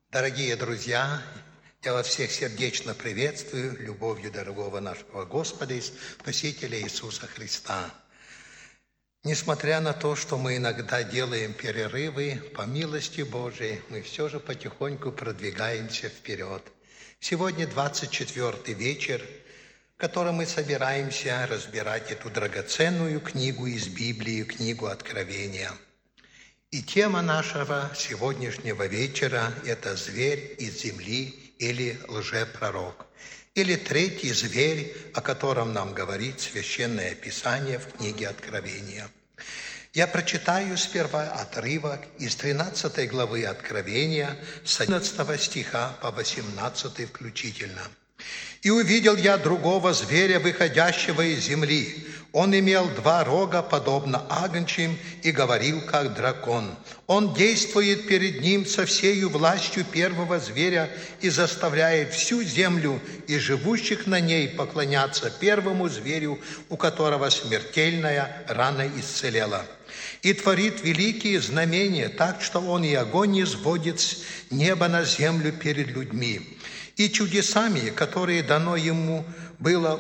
Дорогие друзья, я вас всех сердечно приветствую любовью дорогого нашего Господа и Спасителя Иисуса Христа. Несмотря на то, что мы иногда делаем перерывы, по милости Божией, мы все же потихоньку продвигаемся вперед. Сегодня 24-й вечер, в котором мы собираемся разбирать эту драгоценную книгу из Библии, книгу Откровения. И тема нашего сегодняшнего вечера – это зверь из земли или лжепророк, или третий зверь, о котором нам говорит Священное Писание в книге Откровения. Я прочитаю сперва отрывок из 13 главы Откровения с 11 стиха по 18 включительно. «И увидел я другого зверя, выходящего из земли. Он имел 2 рога, подобно агнчим, и говорил, как дракон. Он действует перед ним со всею властью первого зверя и заставляет всю землю и живущих на ней поклоняться первому зверю, у которого смертельная рана исцелела. И творит великие знамения, так что он и огонь низводит с неба на землю перед людьми. И чудесами, которые дано ему было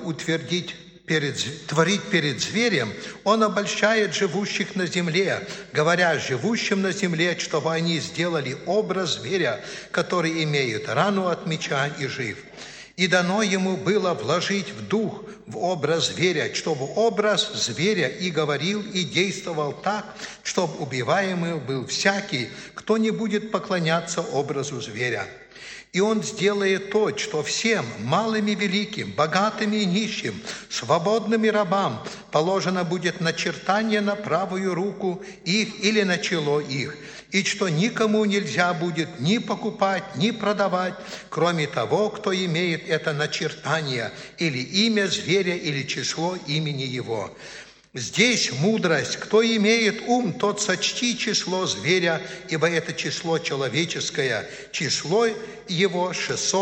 творить перед зверем, он обольщает живущих на земле, говоря живущим на земле, чтобы они сделали образ зверя, который имеет рану от меча и жив. И дано ему было вложить в дух в образ зверя, чтобы образ зверя и говорил, и действовал так, чтобы убиваемый был всякий, кто не будет поклоняться образу зверя. И он сделает то, что всем, малым и великим, богатым и нищим, свободным и рабам, положено будет начертание на правую руку их или на чело их, и что никому нельзя будет ни покупать, ни продавать, кроме того, кто имеет это начертание, или имя зверя, или число имени его. Здесь мудрость. Кто имеет ум, тот сочти число зверя, ибо это число человеческое, число его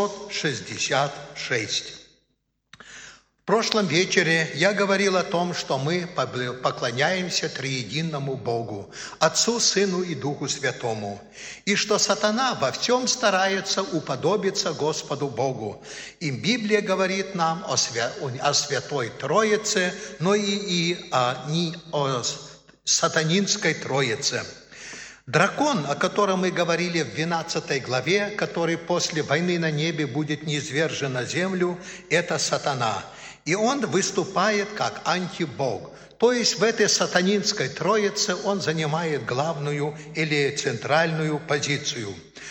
666. В прошлом вечере я говорил о том, что мы поклоняемся триединому Богу, Отцу, Сыну и Духу Святому, и что сатана во всем старается уподобиться Господу Богу. И Библия говорит нам о Святой Троице, но и не о сатанинской Троице. Дракон, о котором мы говорили в 12 главе, который после войны на небе будет низвержен на землю, это сатана. И он выступает как антибог. То есть в этой сатанинской троице он занимает главную или центральную позицию.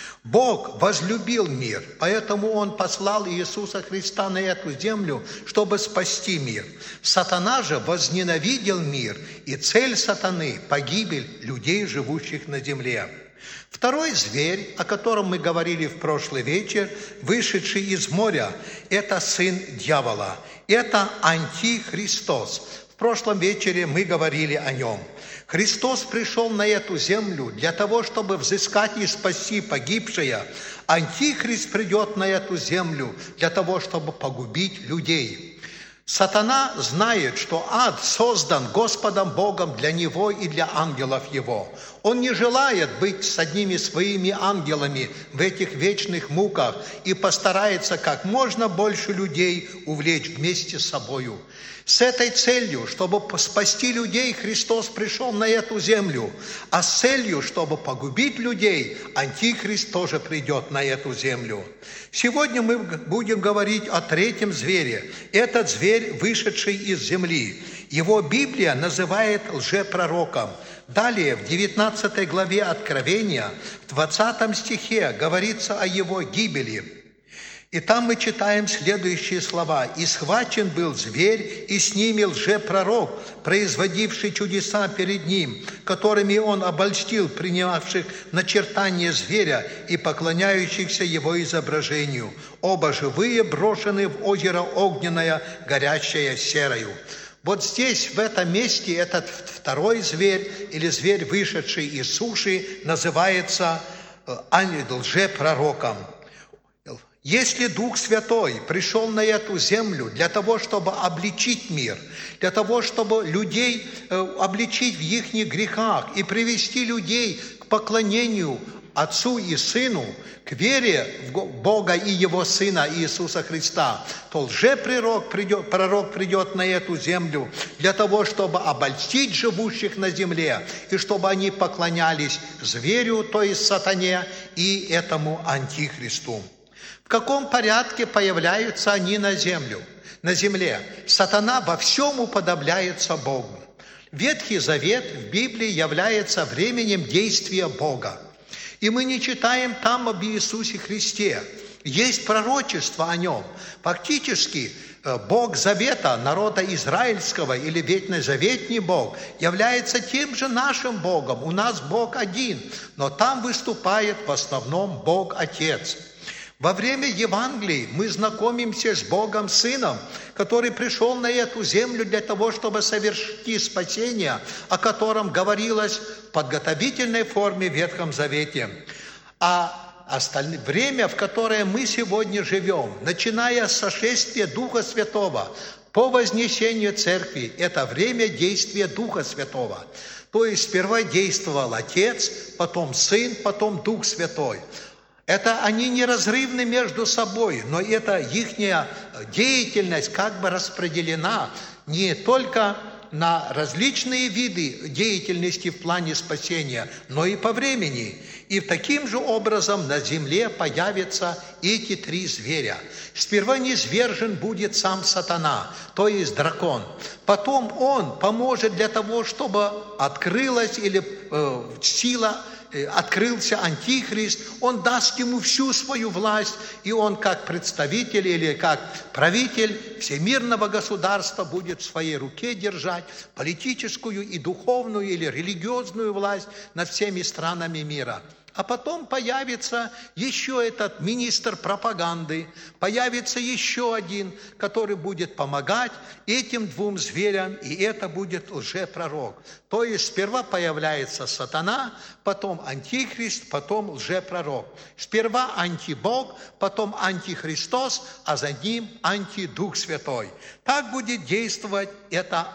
Бог возлюбил мир, поэтому Он послал Иисуса Христа на эту землю, чтобы спасти мир. Сатана же возненавидел мир, и цель сатаны – погибель людей, живущих на земле. Второй зверь, о котором мы говорили в прошлый вечер, вышедший из моря, это сын дьявола, это антихристос. В прошлом вечере мы говорили о нем. Христос пришел на эту землю для того, чтобы взыскать и спасти погибшее. Антихрист придет на эту землю для того, чтобы погубить людей. Сатана знает, что ад создан Господом Богом для него и для ангелов его. Он не желает быть с одними своими ангелами в этих вечных муках и постарается как можно больше людей увлечь вместе с собою. С этой целью, чтобы спасти людей, Христос пришел на эту землю, а с целью, чтобы погубить людей, Антихрист тоже придет на эту землю. Сегодня мы будем говорить о третьем звере. Этот зверь, вышедший из земли. Его Библия называет лжепророком. Далее, в 19 главе Откровения, в 20 стихе говорится о его гибели. И там мы читаем следующие слова. «И схвачен был зверь, и с ними лжепророк, производивший чудеса перед ним, которыми он обольстил принявших начертание зверя и поклоняющихся его изображению. Оба живые брошены в озеро огненное, горящее серою». Вот здесь, в этом месте, этот второй зверь, или зверь, вышедший из суши, называется лжепророком. Если Дух Святой пришел на эту землю для того, чтобы обличить мир, для того, чтобы людей обличить в их грехах и привести людей к поклонению Отцу и Сыну, к вере в Бога и Его Сына Иисуса Христа, то лжепророк придет на эту землю для того, чтобы обольстить живущих на земле, и чтобы они поклонялись зверю, то есть сатане, и этому антихристу. В каком порядке появляются они на земле? Сатана во всем уподобляется Богу. Ветхий Завет в Библии является временем действия Бога. И мы не читаем там об Иисусе Христе. Есть пророчество о Нем. Фактически, Бог Завета, народа израильского или ветхозаветний Бог, является тем же нашим Богом. У нас Бог один, но там выступает в основном Бог Отец. Во время Евангелия мы знакомимся с Богом Сыном, который пришел на эту землю для того, чтобы совершить спасение, о котором говорилось в подготовительной форме в Ветхом Завете. А время, в которое мы сегодня живем, начиная с сошествия Духа Святого по вознесению Церкви, это время действия Духа Святого. То есть сперва действовал Отец, потом Сын, потом Дух Святой. Это они неразрывны между собой, но это их деятельность как бы распределена не только на различные виды деятельности в плане спасения, но и по времени. И таким же образом на земле появятся эти три зверя. Сперва низвержен будет сам сатана, то есть дракон. Потом он поможет для того, чтобы открылась или сила, открылся антихрист, он даст ему всю свою власть, и он как представитель или как правитель всемирного государства будет в своей руке держать политическую и духовную или религиозную власть над всеми странами мира. А потом появится еще этот министр пропаганды, появится еще один, который будет помогать этим двум зверям, и это будет лжепророк. То есть сперва появляется сатана, потом антихрист, потом лжепророк. Сперва антибог, потом антихристос, а за ним антидух Святой. Так будет действовать эта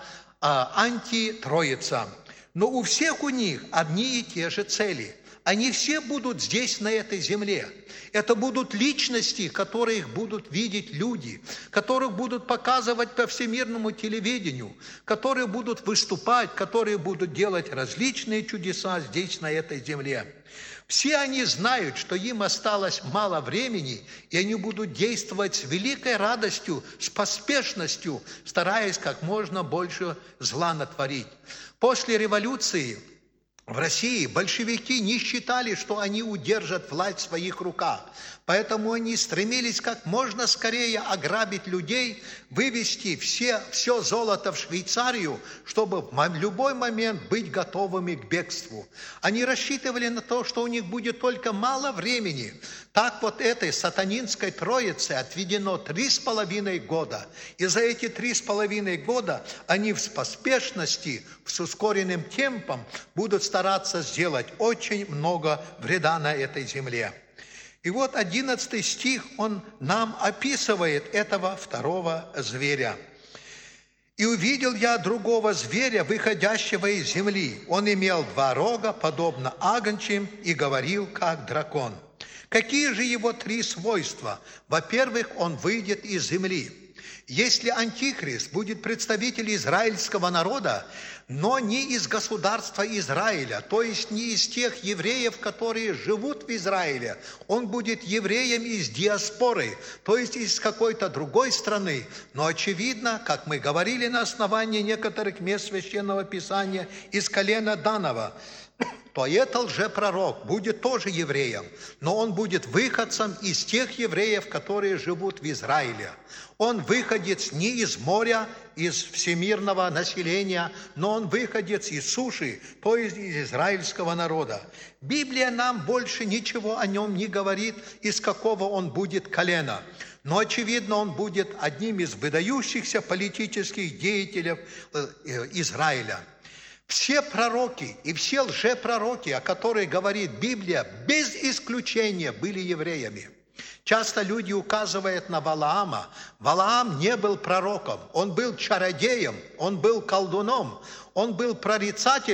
антитроица. Но у всех у них одни и те же цели. Они все будут здесь, на этой земле. Это будут личности, которых будут видеть люди, которых будут показывать по всемирному телевидению, которые будут выступать, которые будут делать различные чудеса здесь, на этой земле. Все они знают, что им осталось мало времени, и они будут действовать с великой радостью, с поспешностью, стараясь как можно больше зла натворить. После революции в России большевики не считали, что они удержат власть в своих руках. Поэтому они стремились как можно скорее ограбить людей, вывести все золото в Швейцарию, чтобы в любой момент быть готовыми к бегству. Они рассчитывали на то, что у них будет только мало времени. Так вот этой сатанинской троице отведено 3,5 года. И за эти 3,5 года они в поспешности, с ускоренным темпом будут стараться сделать очень много вреда на этой земле. И вот 11 стих, он нам описывает этого второго зверя. «И увидел я другого зверя, выходящего из земли. Он имел 2 рога, подобно агнчим, и говорил, как дракон». Какие же его 3 свойства? Во-первых, он выйдет из земли. Если антихрист будет представитель израильского народа, но не из государства Израиля, то есть не из тех евреев, которые живут в Израиле, он будет евреем из диаспоры, то есть из какой-то другой страны. Но очевидно, как мы говорили на основании некоторых мест Священного Писания, из колена Данова, то это лжепророк будет тоже евреем, но он будет выходцем из тех евреев, которые живут в Израиле. Он выходец не из моря, из всемирного населения, но он выходец из суши, то есть из израильского народа. Библия нам больше ничего о нем не говорит, из какого он будет колена. Но, очевидно, он будет одним из выдающихся политических деятелей Израиля. Все пророки и все лжепророки, о которых говорит Библия, без исключения были евреями. Часто люди указывают на Валаама. Валаам не был пророком, он был чародеем, он был колдуном, он был прорицателем,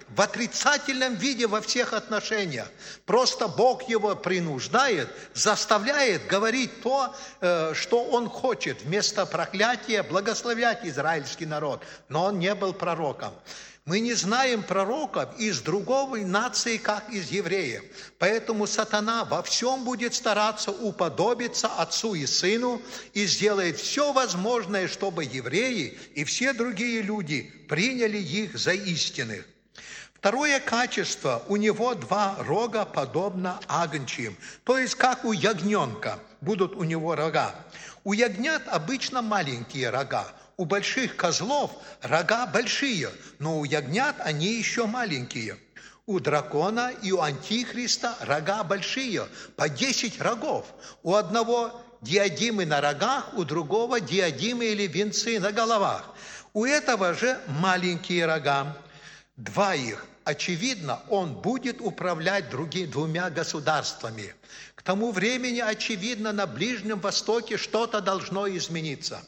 в отрицательном виде во всех отношениях. Просто Бог его принуждает, заставляет говорить то, что он хочет, вместо проклятия благословлять израильский народ. Но он не был пророком. Мы не знаем пророков из другой нации, как из евреев. Поэтому сатана во всем будет стараться уподобиться Отцу и Сыну и сделает все возможное, чтобы евреи и все другие люди приняли их за истинных. Второе качество, у него два рога, подобно агнчьим, то есть как у ягненка будут у него рога. У ягнят обычно маленькие рога. У больших козлов рога большие, но у ягнят они еще маленькие. У дракона и у антихриста рога большие, по 10 рогов. У одного диадимы на рогах, у другого диадимы или венцы на головах. У этого же маленькие рога, 2 их. Очевидно, он будет управлять двумя государствами. К тому времени, очевидно, на Ближнем Востоке что-то должно измениться.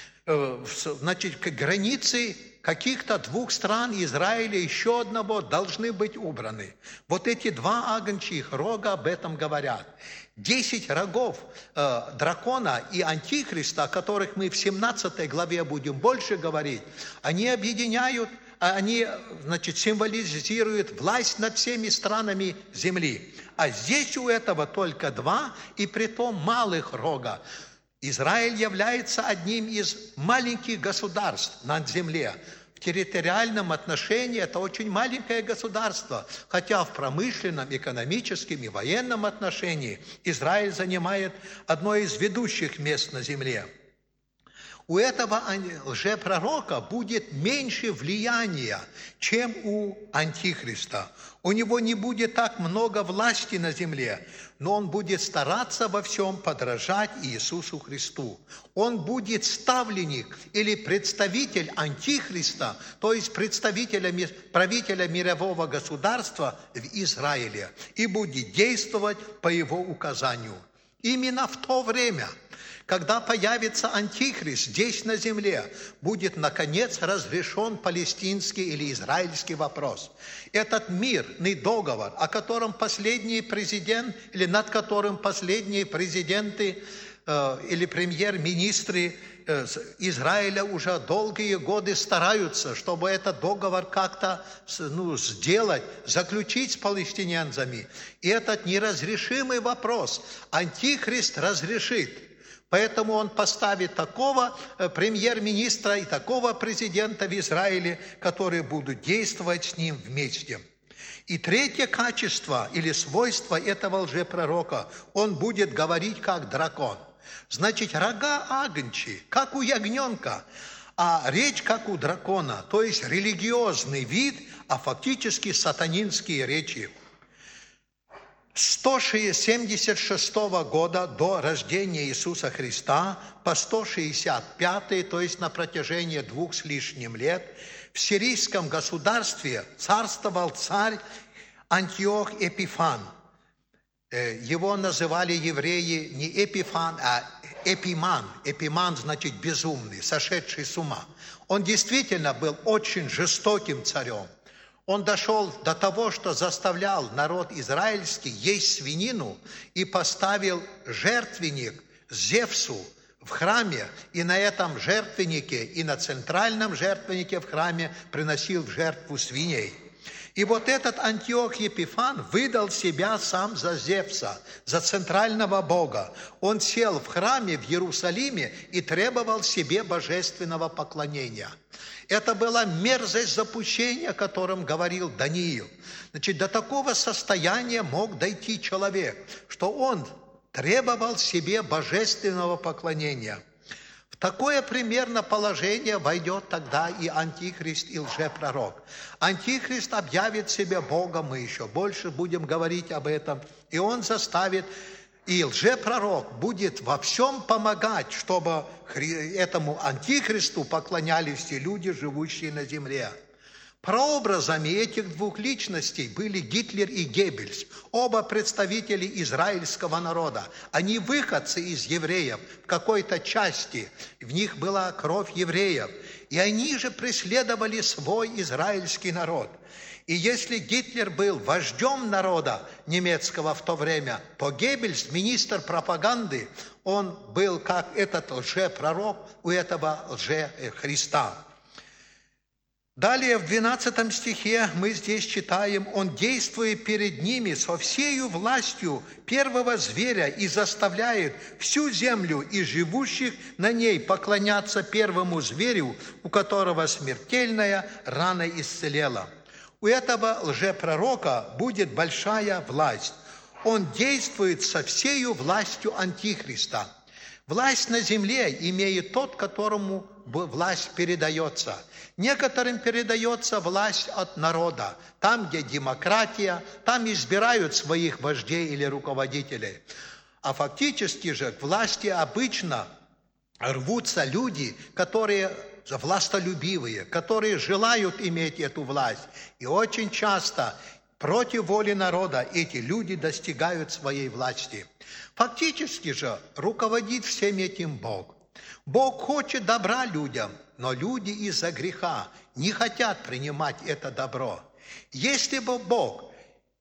Значит, границы каких-то 2 стран, Израиля, еще одного, должны быть убраны. Вот эти 2 агнчьих рога об этом говорят. 10 рогов дракона и антихриста, о которых мы в 17 главе будем больше говорить, они объединяют, они, значит, символизируют власть над всеми странами земли. А здесь у этого только 2, и притом малых рога. Израиль является одним из маленьких государств над землей. В территориальном отношении это очень маленькое государство, хотя в промышленном, экономическом и военном отношении Израиль занимает одно из ведущих мест на земле. У этого лжепророка будет меньше влияния, чем у антихриста. У него не будет так много власти на земле, но он будет стараться во всем подражать Иисусу Христу. Он будет ставленник или представитель антихриста, то есть правителя мирового государства в Израиле, и будет действовать по его указанию. Именно в то время, когда появится антихрист здесь на земле, будет, наконец, разрешен палестинский или израильский вопрос. Этот мирный договор, о котором последний президент, или над которым последние президенты или премьер-министры Израиля уже долгие годы стараются, чтобы этот договор как-то сделать, заключить с палестинянцами. И этот неразрешимый вопрос антихрист разрешит. Поэтому он поставит такого премьер-министра и такого президента в Израиле, которые будут действовать с ним вместе. И третье качество или свойство этого лжепророка, он будет говорить как дракон. Значит, рога агнчи, как у ягненка, а речь как у дракона, то есть религиозный вид, а фактически сатанинские речи. С 176 года до рождения Иисуса Христа по 165, то есть на протяжении 2 с лишним лет, в сирийском государстве царствовал царь Антиох Эпифан. Его называли евреи не Эпифан, а Эпиман. Эпиман значит безумный, сошедший с ума. Он действительно был очень жестоким царем. Он дошел до того, что заставлял народ израильский есть свинину и поставил жертвенник Зевсу в храме, и на этом жертвеннике, и на центральном жертвеннике в храме приносил в жертву свиней. И вот этот Антиох Епифан выдал себя сам за Зевса, за центрального бога. Он сел в храме в Иерусалиме и требовал себе божественного поклонения. Это была мерзость запущения, о котором говорил Даниил. Значит, до такого состояния мог дойти человек, что он требовал себе божественного поклонения. В такое примерно положение войдет тогда и антихрист, и лжепророк. Антихрист объявит себя Богом, мы еще больше будем говорить об этом, и он заставит, и лжепророк будет во всем помогать, чтобы этому антихристу поклонялись все люди, живущие на земле. Прообразами этих 2 личностей были Гитлер и Геббельс, оба представители израильского народа. Они выходцы из евреев в какой-то части, в них была кровь евреев. И они же преследовали свой израильский народ. И если Гитлер был вождем народа немецкого в то время, то Геббельс, министр пропаганды, он был как этот лжепророк у этого лже-Христа. Далее в 12 стихе мы здесь читаем: «Он, действует перед ними со всею властью первого зверя и заставляет всю землю и живущих на ней поклоняться первому зверю, у которого смертельная рана исцелела». У этого лжепророка будет большая власть. Он действует со всею властью Антихриста. Власть на земле имеет тот, которому власть передается. Некоторым передается власть от народа. Там, где демократия, там избирают своих вождей или руководителей. А фактически же к власти обычно рвутся люди, которые властолюбивые, которые желают иметь эту власть. И очень часто против воли народа эти люди достигают своей власти. Фактически же руководит всем этим Бог. Бог хочет добра людям, но люди из-за греха не хотят принимать это добро. Если бы Бог,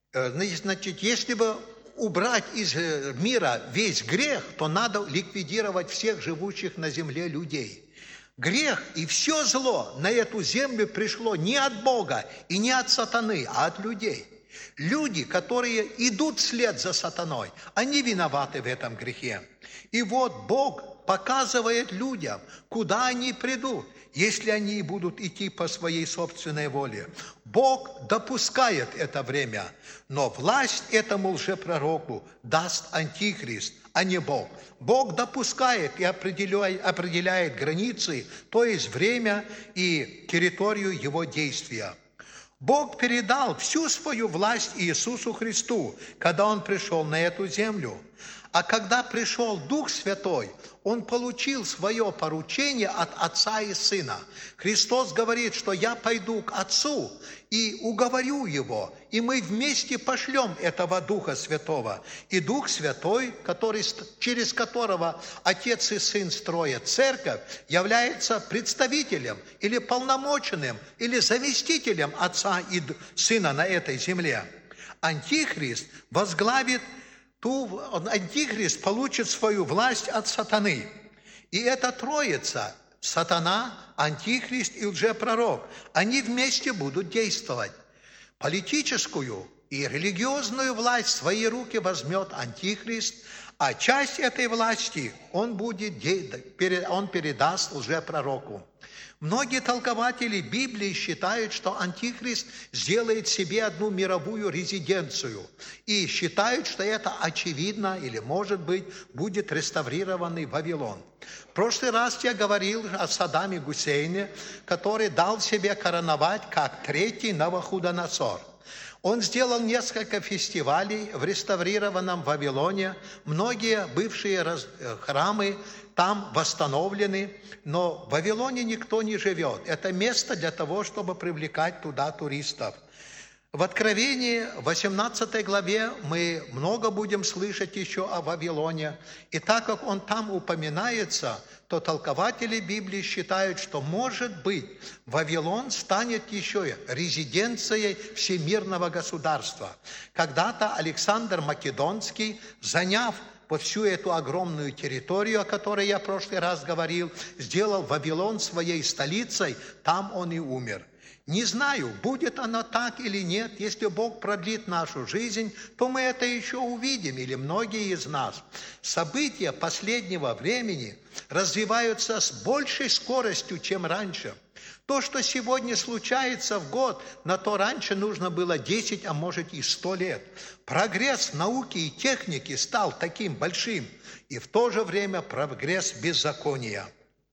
если бы убрать из мира весь грех, то надо ликвидировать всех живущих на земле людей. Грех и все зло на эту землю пришло не от Бога и не от сатаны, а от людей. Люди, которые идут вслед за сатаной, они виноваты в этом грехе. И вот Бог показывает людям, куда они придут, если они будут идти по своей собственной воле. Бог допускает это время, но власть этому лжепророку даст Антихрист, а не Бог. Бог допускает и определяет границы, то есть время и территорию его действия. Бог передал всю свою власть Иисусу Христу, когда Он пришел на эту землю. А когда пришел Дух Святой, Он получил свое поручение от Отца и Сына. Христос говорит, что я пойду к Отцу и уговорю Его, и мы вместе пошлем этого Духа Святого. И Дух Святой, через которого Отец и Сын строят церковь, является представителем или полномоченным, или заместителем Отца и Сына на этой земле. Антихрист Антихрист получит свою власть от сатаны. И эта троица, сатана, антихрист и лжепророк, они вместе будут действовать. Политическую и религиозную власть в свои руки возьмет антихрист, а часть этой власти он передаст лжепророку. Многие толкователи Библии считают, что Антихрист сделает себе одну мировую резиденцию. И считают, что это очевидно или, может быть, будет реставрированный Вавилон. В прошлый раз я говорил о Саддаме Гусейне, который дал себе короновать как третий Навуходоносор. Он сделал несколько фестивалей в реставрированном Вавилоне. Многие бывшие храмы там восстановлены, но в Вавилоне никто не живет. Это место для того, чтобы привлекать туда туристов. В Откровении, 18 главе, мы много будем слышать еще о Вавилоне. И так как он там упоминается, то толкователи Библии считают, что, может быть, Вавилон станет еще резиденцией всемирного государства. Когда-то Александр Македонский, заняв всю эту огромную территорию, о которой я в прошлый раз говорил, сделал Вавилон своей столицей, там он и умер. Не знаю, будет оно так или нет. Если Бог продлит нашу жизнь, то мы это еще увидим, или многие из нас. События последнего времени развиваются с большей скоростью, чем раньше. То, что сегодня случается в год, на то раньше нужно было 10, а может и 100 лет. Прогресс науки и техники стал таким большим, и в то же время прогресс беззакония.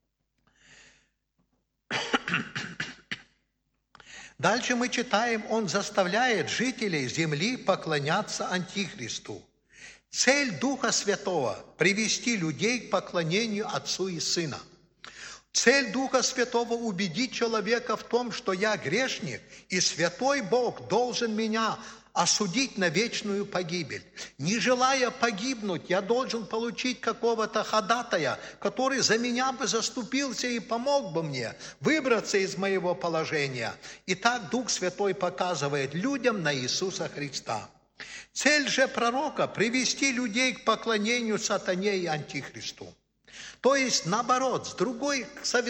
Дальше мы читаем, он заставляет жителей земли поклоняться Антихристу. Цель Духа Святого – привести людей к поклонению Отцу и Сына. Цель Духа Святого – убедить человека в том, что я грешник, и святой Бог должен меня осудить на вечную погибель. Не желая погибнуть, я должен получить какого-то ходатая, который за меня бы заступился и помог бы мне выбраться из моего положения. И так Дух Святой показывает людям на Иисуса Христа. Цель же пророка – привести людей к поклонению сатане и антихристу. То есть, наоборот, с другой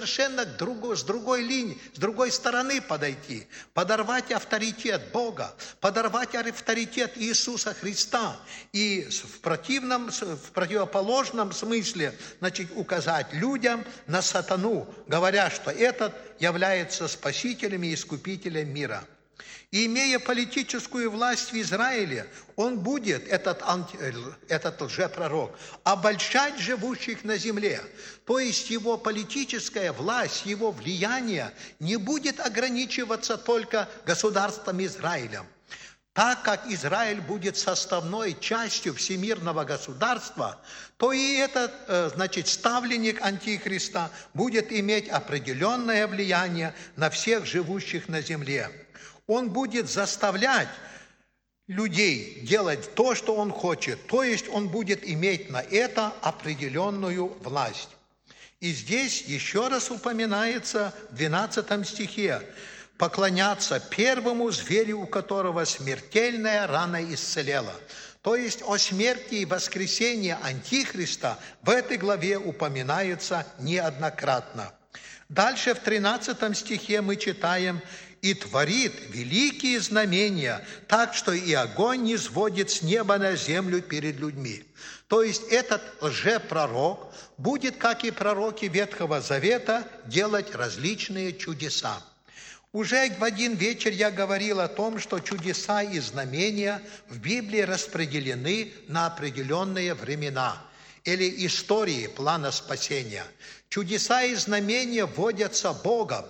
линии, с другой стороны подойти, подорвать авторитет Бога, подорвать авторитет Иисуса Христа и в противоположном смысле, указать людям на сатану, говоря, что этот является спасителем и искупителем мира. И имея политическую власть в Израиле, он будет, этот лжепророк, обольщать живущих на земле. То есть его политическая власть, его влияние не будет ограничиваться только государством Израилем. Так как Израиль будет составной частью всемирного государства, то и этот, ставленник Антихриста будет иметь определенное влияние на всех живущих на земле. Он будет заставлять людей делать то, что он хочет, то есть он будет иметь на это определенную власть. И здесь еще раз упоминается в 12 стихе: «Поклоняться первому зверю, у которого смертельная рана исцелела». То есть о смерти и воскресении Антихриста в этой главе упоминается неоднократно. Дальше в 13 стихе мы читаем: «И творит великие знамения, так что и огонь не сводит с неба на землю перед людьми». То есть этот лжепророк будет, как и пророки Ветхого Завета, делать различные чудеса. Уже в один вечер я говорил о том, что чудеса и знамения в Библии распределены на определенные времена или истории плана спасения. Чудеса и знамения вводятся Богом.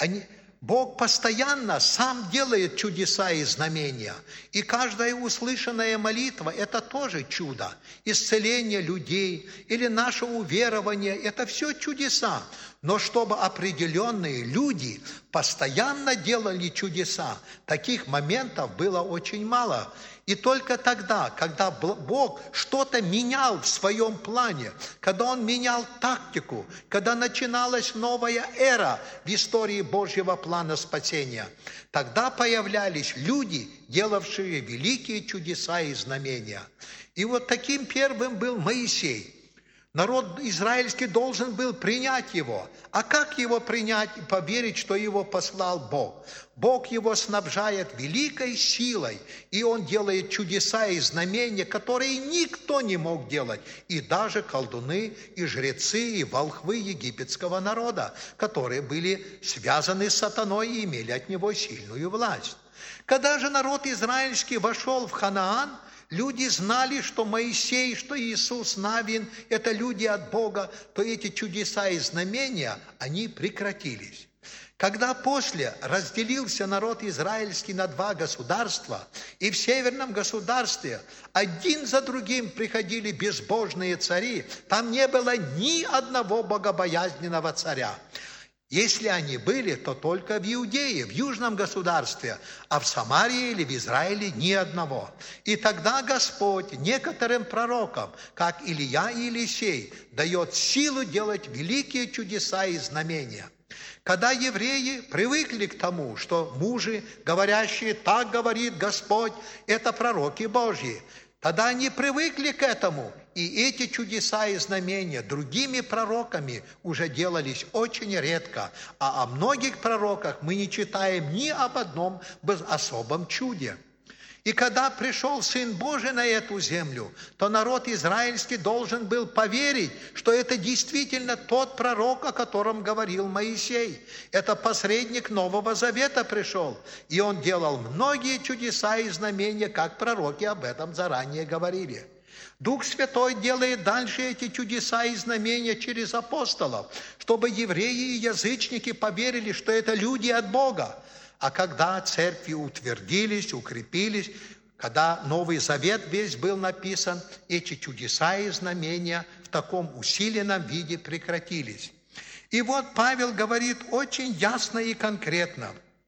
Бог постоянно сам делает чудеса и знамения. И каждая услышанная молитва – это тоже чудо. Исцеление людей или наше уверование – это все чудеса. Но чтобы определенные люди постоянно делали чудеса, таких моментов было очень мало. И только тогда, когда Бог что-то менял в своем плане, когда Он менял тактику, когда начиналась новая эра в истории Божьего плана спасения, тогда появлялись люди, делавшие великие чудеса и знамения. И вот таким первым был Моисей. Народ израильский должен был принять его. А как его принять и поверить, что его послал Бог? Бог его снабжает великой силой, и он делает чудеса и знамения, которые никто не мог делать, и даже колдуны, и жрецы, и волхвы египетского народа, которые были связаны с сатаной и имели от него сильную власть. Когда же народ израильский вошел в Ханаан, люди знали, что Моисей, что Иисус Навин – это люди от Бога, то эти чудеса и знамения, они прекратились. Когда после разделился народ израильский на два государства, и в северном государстве один за другим приходили безбожные цари, там не было ни одного богобоязненного царя. Если они были, то только в Иудее, в южном государстве, а в Самарии или в Израиле ни одного. И тогда Господь некоторым пророкам, как Илия и Елисей, дает силу делать великие чудеса и знамения. Когда евреи привыкли к тому, что мужи, говорящие «так говорит Господь», это пророки Божьи, тогда они привыкли к этому, и эти чудеса и знамения другими пророками уже делались очень редко, а о многих пророках мы не читаем ни об одном особом чуде. И когда пришел Сын Божий на эту землю, то народ израильский должен был поверить, что это действительно тот пророк, о котором говорил Моисей. Это посредник Нового Завета пришел, и он делал многие чудеса и знамения, как пророки об этом заранее говорили. Дух Святой делает дальше эти чудеса и знамения через апостолов, чтобы евреи и язычники поверили, что это люди от Бога. А когда церкви утвердились, укрепились, когда Новый Завет весь был написан, эти чудеса и знамения в таком усиленном виде прекратились. И вот Павел говорит очень ясно и конкретно: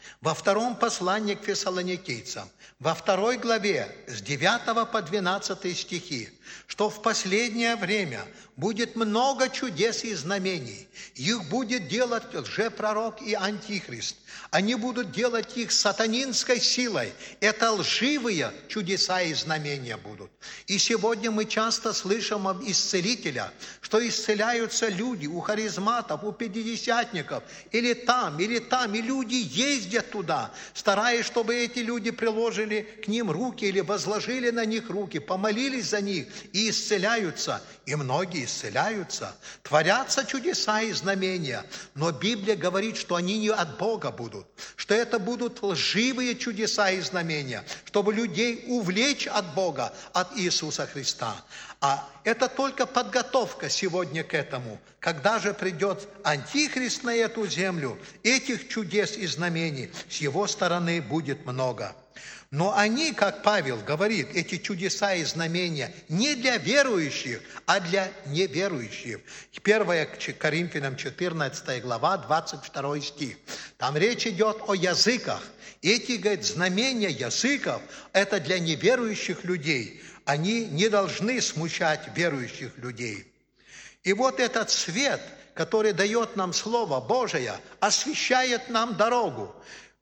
Во втором послании к фессалоникийцам, во 2 главе, с 9 по 12 стихи, что в последнее время будет много чудес и знамений. Их будет делать лжепророк и антихрист. Они будут делать их сатанинской силой. Это лживые чудеса и знамения будут. И сегодня мы часто слышим об исцелителях, что исцеляются люди у харизматов, у пятидесятников, или там, и люди ездят туда, стараясь, чтобы эти люди приложили к ним руки или возложили на них руки, помолились за них и исцеляются. И многие исцеляются, творятся чудеса и знамения. Но Библия говорит, что они не от Бога будут, что это будут лживые чудеса и знамения, чтобы людей увлечь от Бога, от Иисуса Христа. А это только подготовка сегодня к этому. Когда же придет антихрист на эту землю, этих чудес и знамений с его стороны будет много. Но они, как Павел говорит, эти чудеса и знамения не для верующих, а для неверующих. 1 Коринфянам 14 глава, 22 стих. Там речь идет о языках. Эти, говорит, знамения языков – это для неверующих людей. Они не должны смущать верующих людей. И вот этот свет, который дает нам Слово Божие, освещает нам дорогу,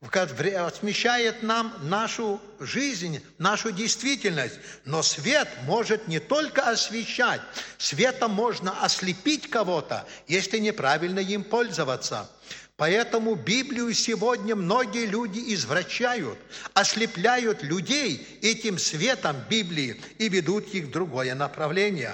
освещает нам нашу жизнь, нашу действительность. Но свет может не только освещать, светом можно ослепить кого-то, если неправильно им пользоваться. Поэтому Библию сегодня многие люди извращают, ослепляют людей этим светом Библии и ведут их в другое направление.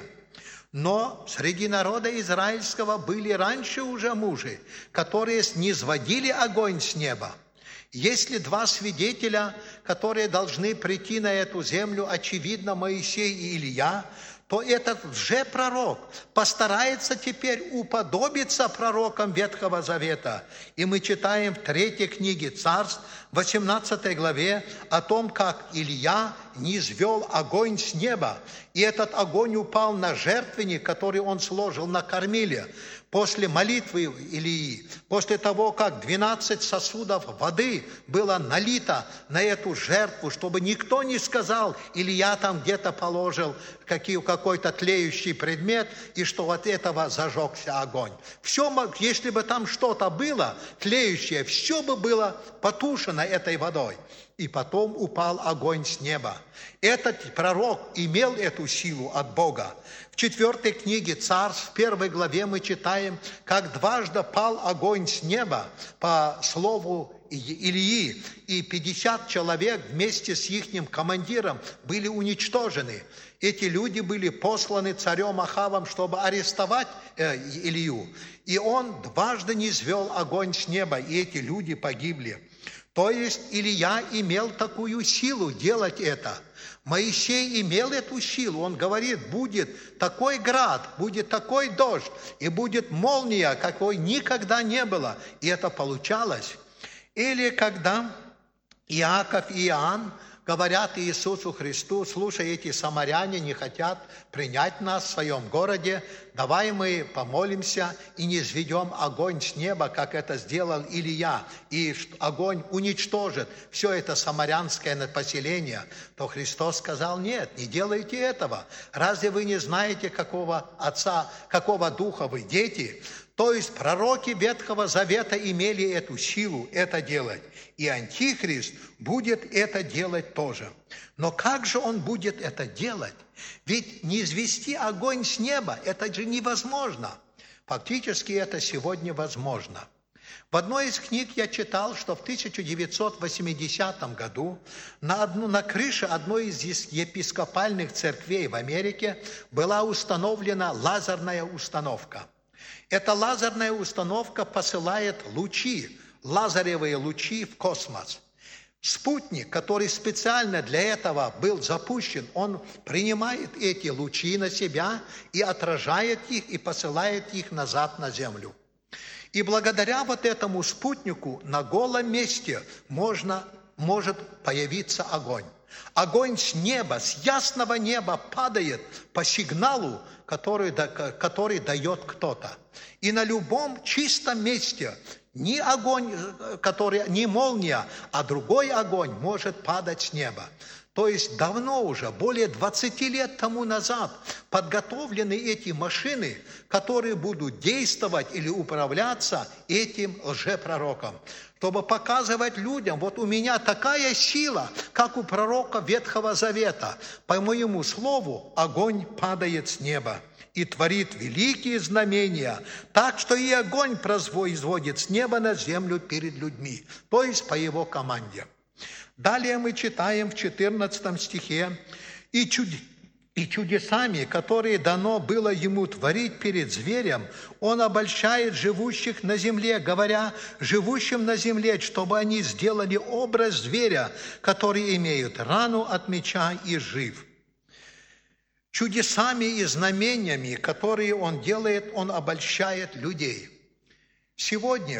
Но среди народа израильского были раньше уже мужи, которые низводили огонь с неба. Есть ли два свидетеля, которые должны прийти на эту землю, очевидно, Моисей и Илья, то этот лжепророк постарается теперь уподобиться пророкам Ветхого Завета. И мы читаем в 3 книге Царств, 18 главе, о том, как Илья низвел огонь с неба, и этот огонь упал на жертвенник, который он сложил на кормиле. После молитвы Илии, после того, как 12 сосудов воды было налито на эту жертву, чтобы никто не сказал, Илья там где-то положил какой-то тлеющий предмет, и что от этого зажегся огонь. Все, если бы там что-то было тлеющее, все бы было потушено этой водой. И потом упал огонь с неба. Этот пророк имел эту силу от Бога. В 4 книге Царств, в 1 главе мы читаем, как дважды пал огонь с неба по слову Илии, и 50 человек вместе с их командиром были уничтожены. Эти люди были посланы царем Ахавом, чтобы арестовать Илию. И он дважды низвел огонь с неба, и эти люди погибли. То есть Илья имел такую силу делать это. Моисей имел эту силу. Он говорит, будет такой град, будет такой дождь, и будет молния, какой никогда не было. И это получалось. Или когда Иаков и Иоанн говорят Иисусу Христу, слушай, эти самаряне не хотят принять нас в своем городе, давай мы помолимся и низведем огонь с неба, как это сделал Илья, и огонь уничтожит все это самарянское поселение. То Христос сказал, нет, не делайте этого. Разве вы не знаете, какого отца, какого духа вы дети? То есть пророки Ветхого Завета имели эту силу это делать. И Антихрист будет это делать тоже. Но как же он будет это делать? Ведь низвести огонь с неба – это же невозможно. Фактически это сегодня возможно. В одной из книг я читал, что в 1980 году на крыше одной из епископальных церквей в Америке была установлена лазерная установка. Эта лазерная установка посылает лучи, лазеревые лучи в космос. Спутник, который специально для этого был запущен, он принимает эти лучи на себя и отражает их, и посылает их назад на Землю. И благодаря вот этому спутнику на голом месте может появиться огонь. Огонь с неба, с ясного неба падает по сигналу, который дает кто-то. И на любом чистом месте ни огонь, не молния, а другой огонь может падать с неба. То есть давно уже, более 20 лет тому назад, подготовлены эти машины, которые будут действовать или управляться этим лжепророком, чтобы показывать людям, вот у меня такая сила, как у пророка Ветхого Завета. По моему слову, огонь падает с неба и творит великие знамения, так что и огонь производит с неба на землю перед людьми, то есть по его команде. Далее мы читаем в 14 стихе: «И чудесами, которые дано было ему творить перед зверем, он обольщает живущих на земле, говоря живущим на земле, чтобы они сделали образ зверя, который имеет рану от меча и жив». Чудесами и знамениями, которые он делает, он обольщает людей. Сегодня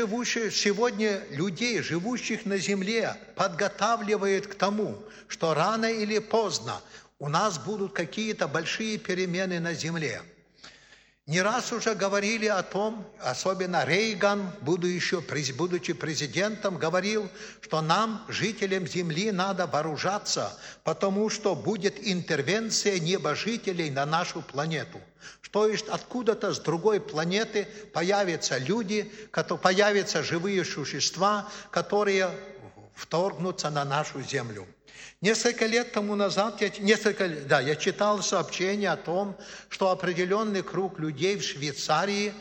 людей, живущих на земле, подготавливает к тому, что рано или поздно у нас будут какие-то большие перемены на земле. Не раз уже говорили о том, особенно Рейган, будучи президентом, говорил, что нам, жителям Земли, надо вооружаться, потому что будет интервенция небожителей на нашу планету. То есть откуда-то с другой планеты появятся люди, появятся живые существа, которые вторгнутся на нашу Землю. Несколько лет тому назад я читал сообщение о том, что определенный круг людей в Швейцарии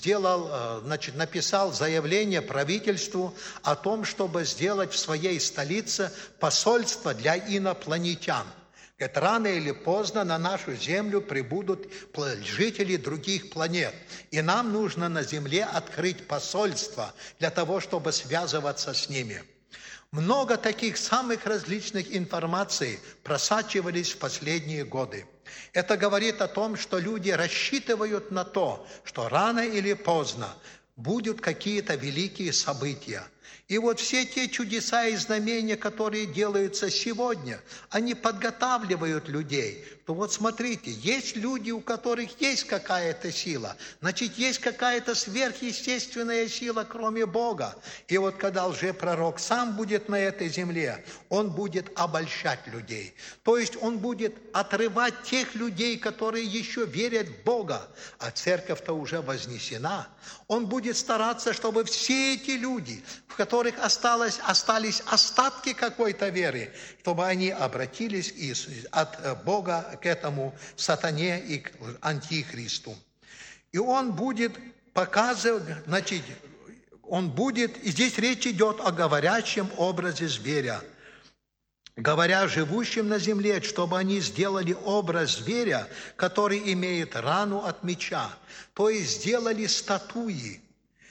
написал заявление правительству о том, чтобы сделать в своей столице посольство для инопланетян. Это рано или поздно на нашу Землю прибудут жители других планет. И нам нужно на Земле открыть посольство для того, чтобы связываться с ними. Много таких самых различных информаций просачивались в последние годы. Это говорит о том, что люди рассчитывают на то, что рано или поздно будут какие-то великие события. И вот все те чудеса и знамения, которые делаются сегодня, они подготавливают людей. То вот смотрите, есть люди, у которых есть какая-то сила, значит, есть какая-то сверхъестественная сила, кроме Бога. И вот когда лжепророк сам будет на этой земле, он будет обольщать людей. То есть он будет отрывать тех людей, которые еще верят в Бога, а церковь-то уже вознесена. Он будет стараться, чтобы все эти люди, в которых остались остатки какой-то веры, чтобы они обратились от Бога к этому сатане и к антихристу. И он будет показывать, и здесь речь идет о говорящем образе зверя, говоря живущим на земле, чтобы они сделали образ зверя, который имеет рану от меча, то есть сделали статуи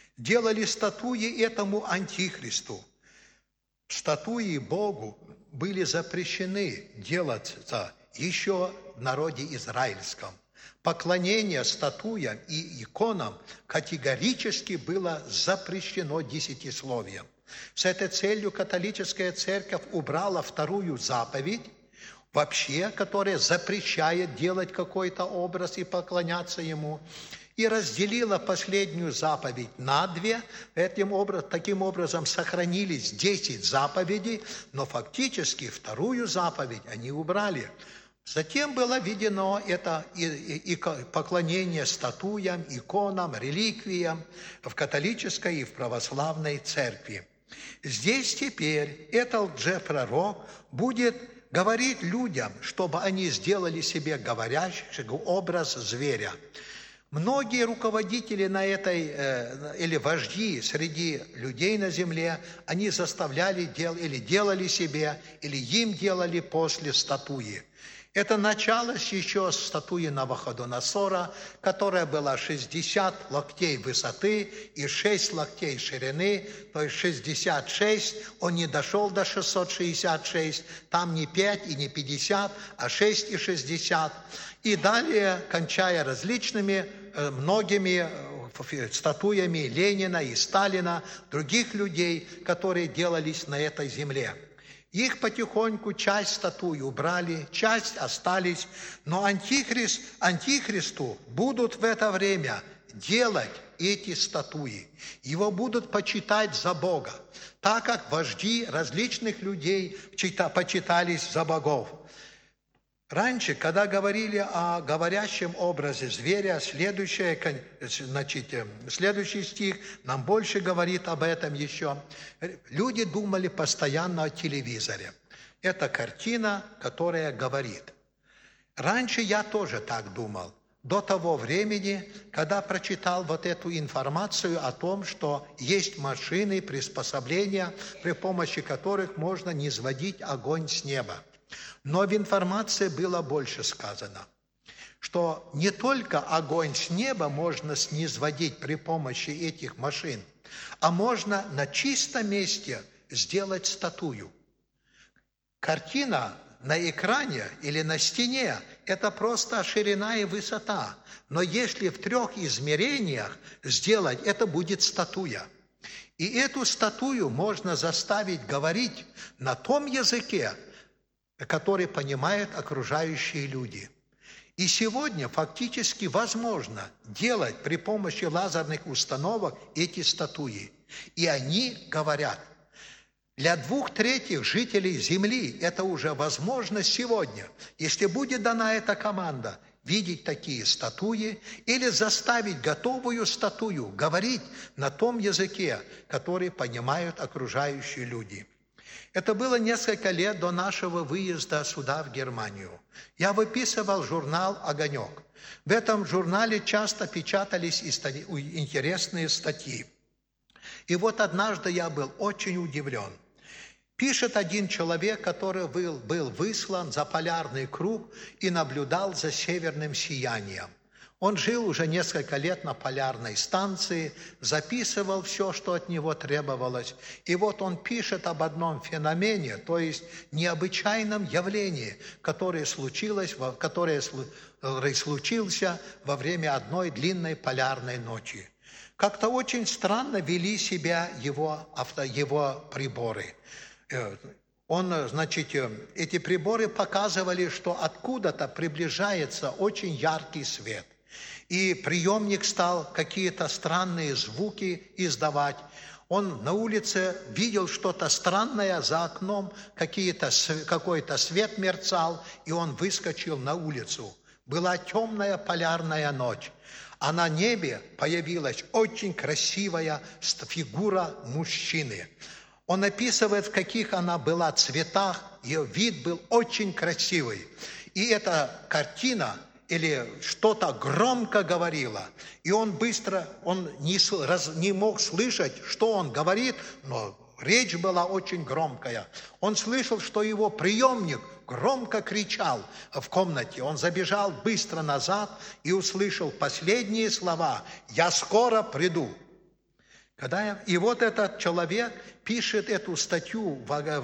этому антихристу. Статуи Богу были запрещены делаться еще в народе израильском. Поклонение статуям и иконам категорически было запрещено десятисловием. С этой целью католическая церковь убрала вторую заповедь, вообще, которая запрещает делать какой-то образ и поклоняться ему, и разделила последнюю заповедь на две. Таким образом сохранились 10 заповедей, но фактически вторую заповедь они убрали. Затем было введено это и поклонение статуям, иконам, реликвиям в католической и в православной церкви. Здесь теперь этот лжепророк будет говорить людям, чтобы они сделали себе говорящего образ зверя. Многие руководители или вожди среди людей на земле, они заставляли или делали себе, или им делали после статуи. Это началось еще с статуи Навуходоносора, которая была 60 локтей высоты и 6 локтей ширины, то есть 66. Он не дошел до 666, там не 5 и не 50, а 6 и 60. И далее, кончая многими статуями Ленина и Сталина, других людей, которые делались на этой земле. Их потихоньку часть статуи убрали, часть остались, но антихристу будут в это время делать эти статуи. Его будут почитать за Бога, так как вожди различных людей почитались за богов. Раньше, когда говорили о говорящем образе зверя, следующий стих нам больше говорит об этом еще. Люди думали постоянно о телевизоре. Это картина, которая говорит. Раньше я тоже так думал. До того времени, когда прочитал вот эту информацию о том, что есть машины, приспособления, при помощи которых можно низводить огонь с неба. Но в информации было больше сказано, что не только огонь с неба можно снизводить при помощи этих машин, а можно на чистом месте сделать статую. Картина на экране или на стене – это просто ширина и высота. Но если в 3 измерениях сделать, это будет статуя. И эту статую можно заставить говорить на том языке, который понимают окружающие люди. И сегодня фактически возможно делать при помощи лазерных установок эти статуи. И они говорят. Для 2/3 жителей Земли это уже возможно сегодня, если будет дана эта команда, видеть такие статуи или заставить готовую статую говорить на том языке, который понимают окружающие люди. Это было несколько лет до нашего выезда сюда, в Германию. Я выписывал журнал «Огонек». В этом журнале часто печатались интересные статьи. И вот однажды я был очень удивлен. Пишет один человек, который был выслан за полярный круг и наблюдал за северным сиянием. Он жил уже несколько лет на полярной станции, записывал все, что от него требовалось. И вот он пишет об одном феномене, то есть необычайном явлении, которое случился во время одной длинной полярной ночи. Как-то очень странно вели себя его приборы. Эти приборы показывали, что откуда-то приближается очень яркий свет. И приемник стал какие-то странные звуки издавать. Он на улице видел что-то странное за окном, какой-то свет мерцал, и он выскочил на улицу. Была темная полярная ночь, а на небе появилась очень красивая фигура мужчины. Он описывает, в каких она была цветах, ее вид был очень красивый. И эта картина или что-то громко говорила, и он не мог слышать, что он говорит, но речь была очень громкая. Он слышал, что его приемник громко кричал в комнате. Он забежал быстро назад и услышал последние слова: «Я скоро приду». И вот этот человек пишет эту статью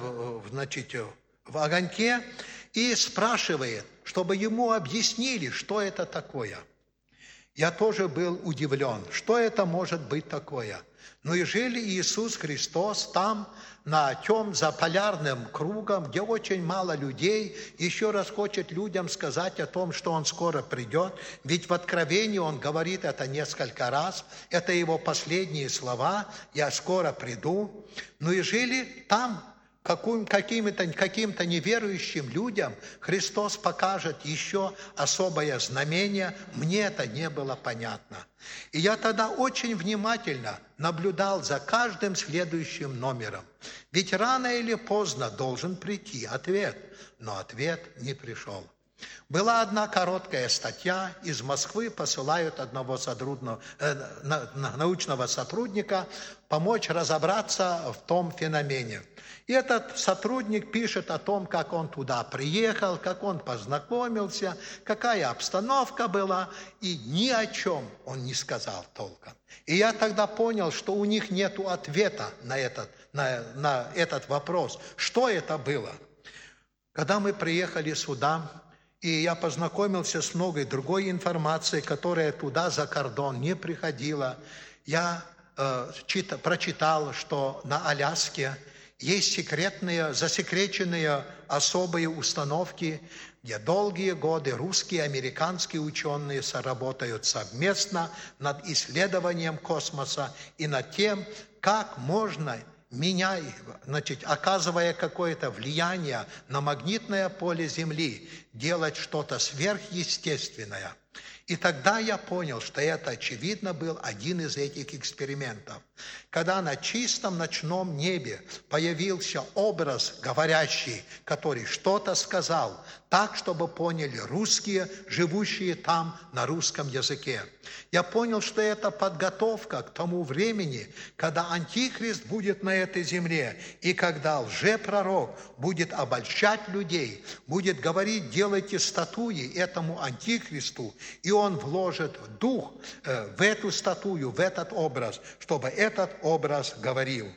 в «Огоньке» и спрашивает, чтобы ему объяснили, что это такое. Я тоже был удивлен, что это может быть такое. Но и жил Иисус Христос там, за полярным кругом, где очень мало людей, еще раз хочет людям сказать о том, что Он скоро придет. Ведь в Откровении Он говорит это несколько раз. Это Его последние слова: «Я скоро приду». Ну и жили там, каким-то неверующим людям Христос покажет еще особое знамение. Мне это не было понятно. И я тогда очень внимательно наблюдал за каждым следующим номером. Ведь рано или поздно должен прийти ответ, но ответ не пришел. Была одна короткая статья. Из Москвы посылают одного научного сотрудника помочь разобраться в том феномене. И этот сотрудник пишет о том, как он туда приехал, как он познакомился, какая обстановка была, и ни о чем он не сказал толком. И я тогда понял, что у них нет ответа на этот вопрос. Что это было? Когда мы приехали сюда, и я познакомился с многой другой информацией, которая туда за кордон не приходила, я прочитал, что на Аляске Есть секретные, засекреченные особые установки, где долгие годы русские и американские ученые соработают совместно над исследованием космоса и над тем, как можно, оказывая какое-то влияние на магнитное поле Земли, делать что-то сверхъестественное. И тогда я понял, что это, очевидно, был один из этих экспериментов. Когда на чистом ночном небе появился образ говорящий, который что-то сказал, так, чтобы поняли русские, живущие там на русском языке. Я понял, что это подготовка к тому времени, когда Антихрист будет на этой земле, и когда лжепророк будет обольщать людей, будет говорить: делайте статуи этому Антихристу, и он вложит дух в эту статую, в этот образ, чтобы этот образ говорил.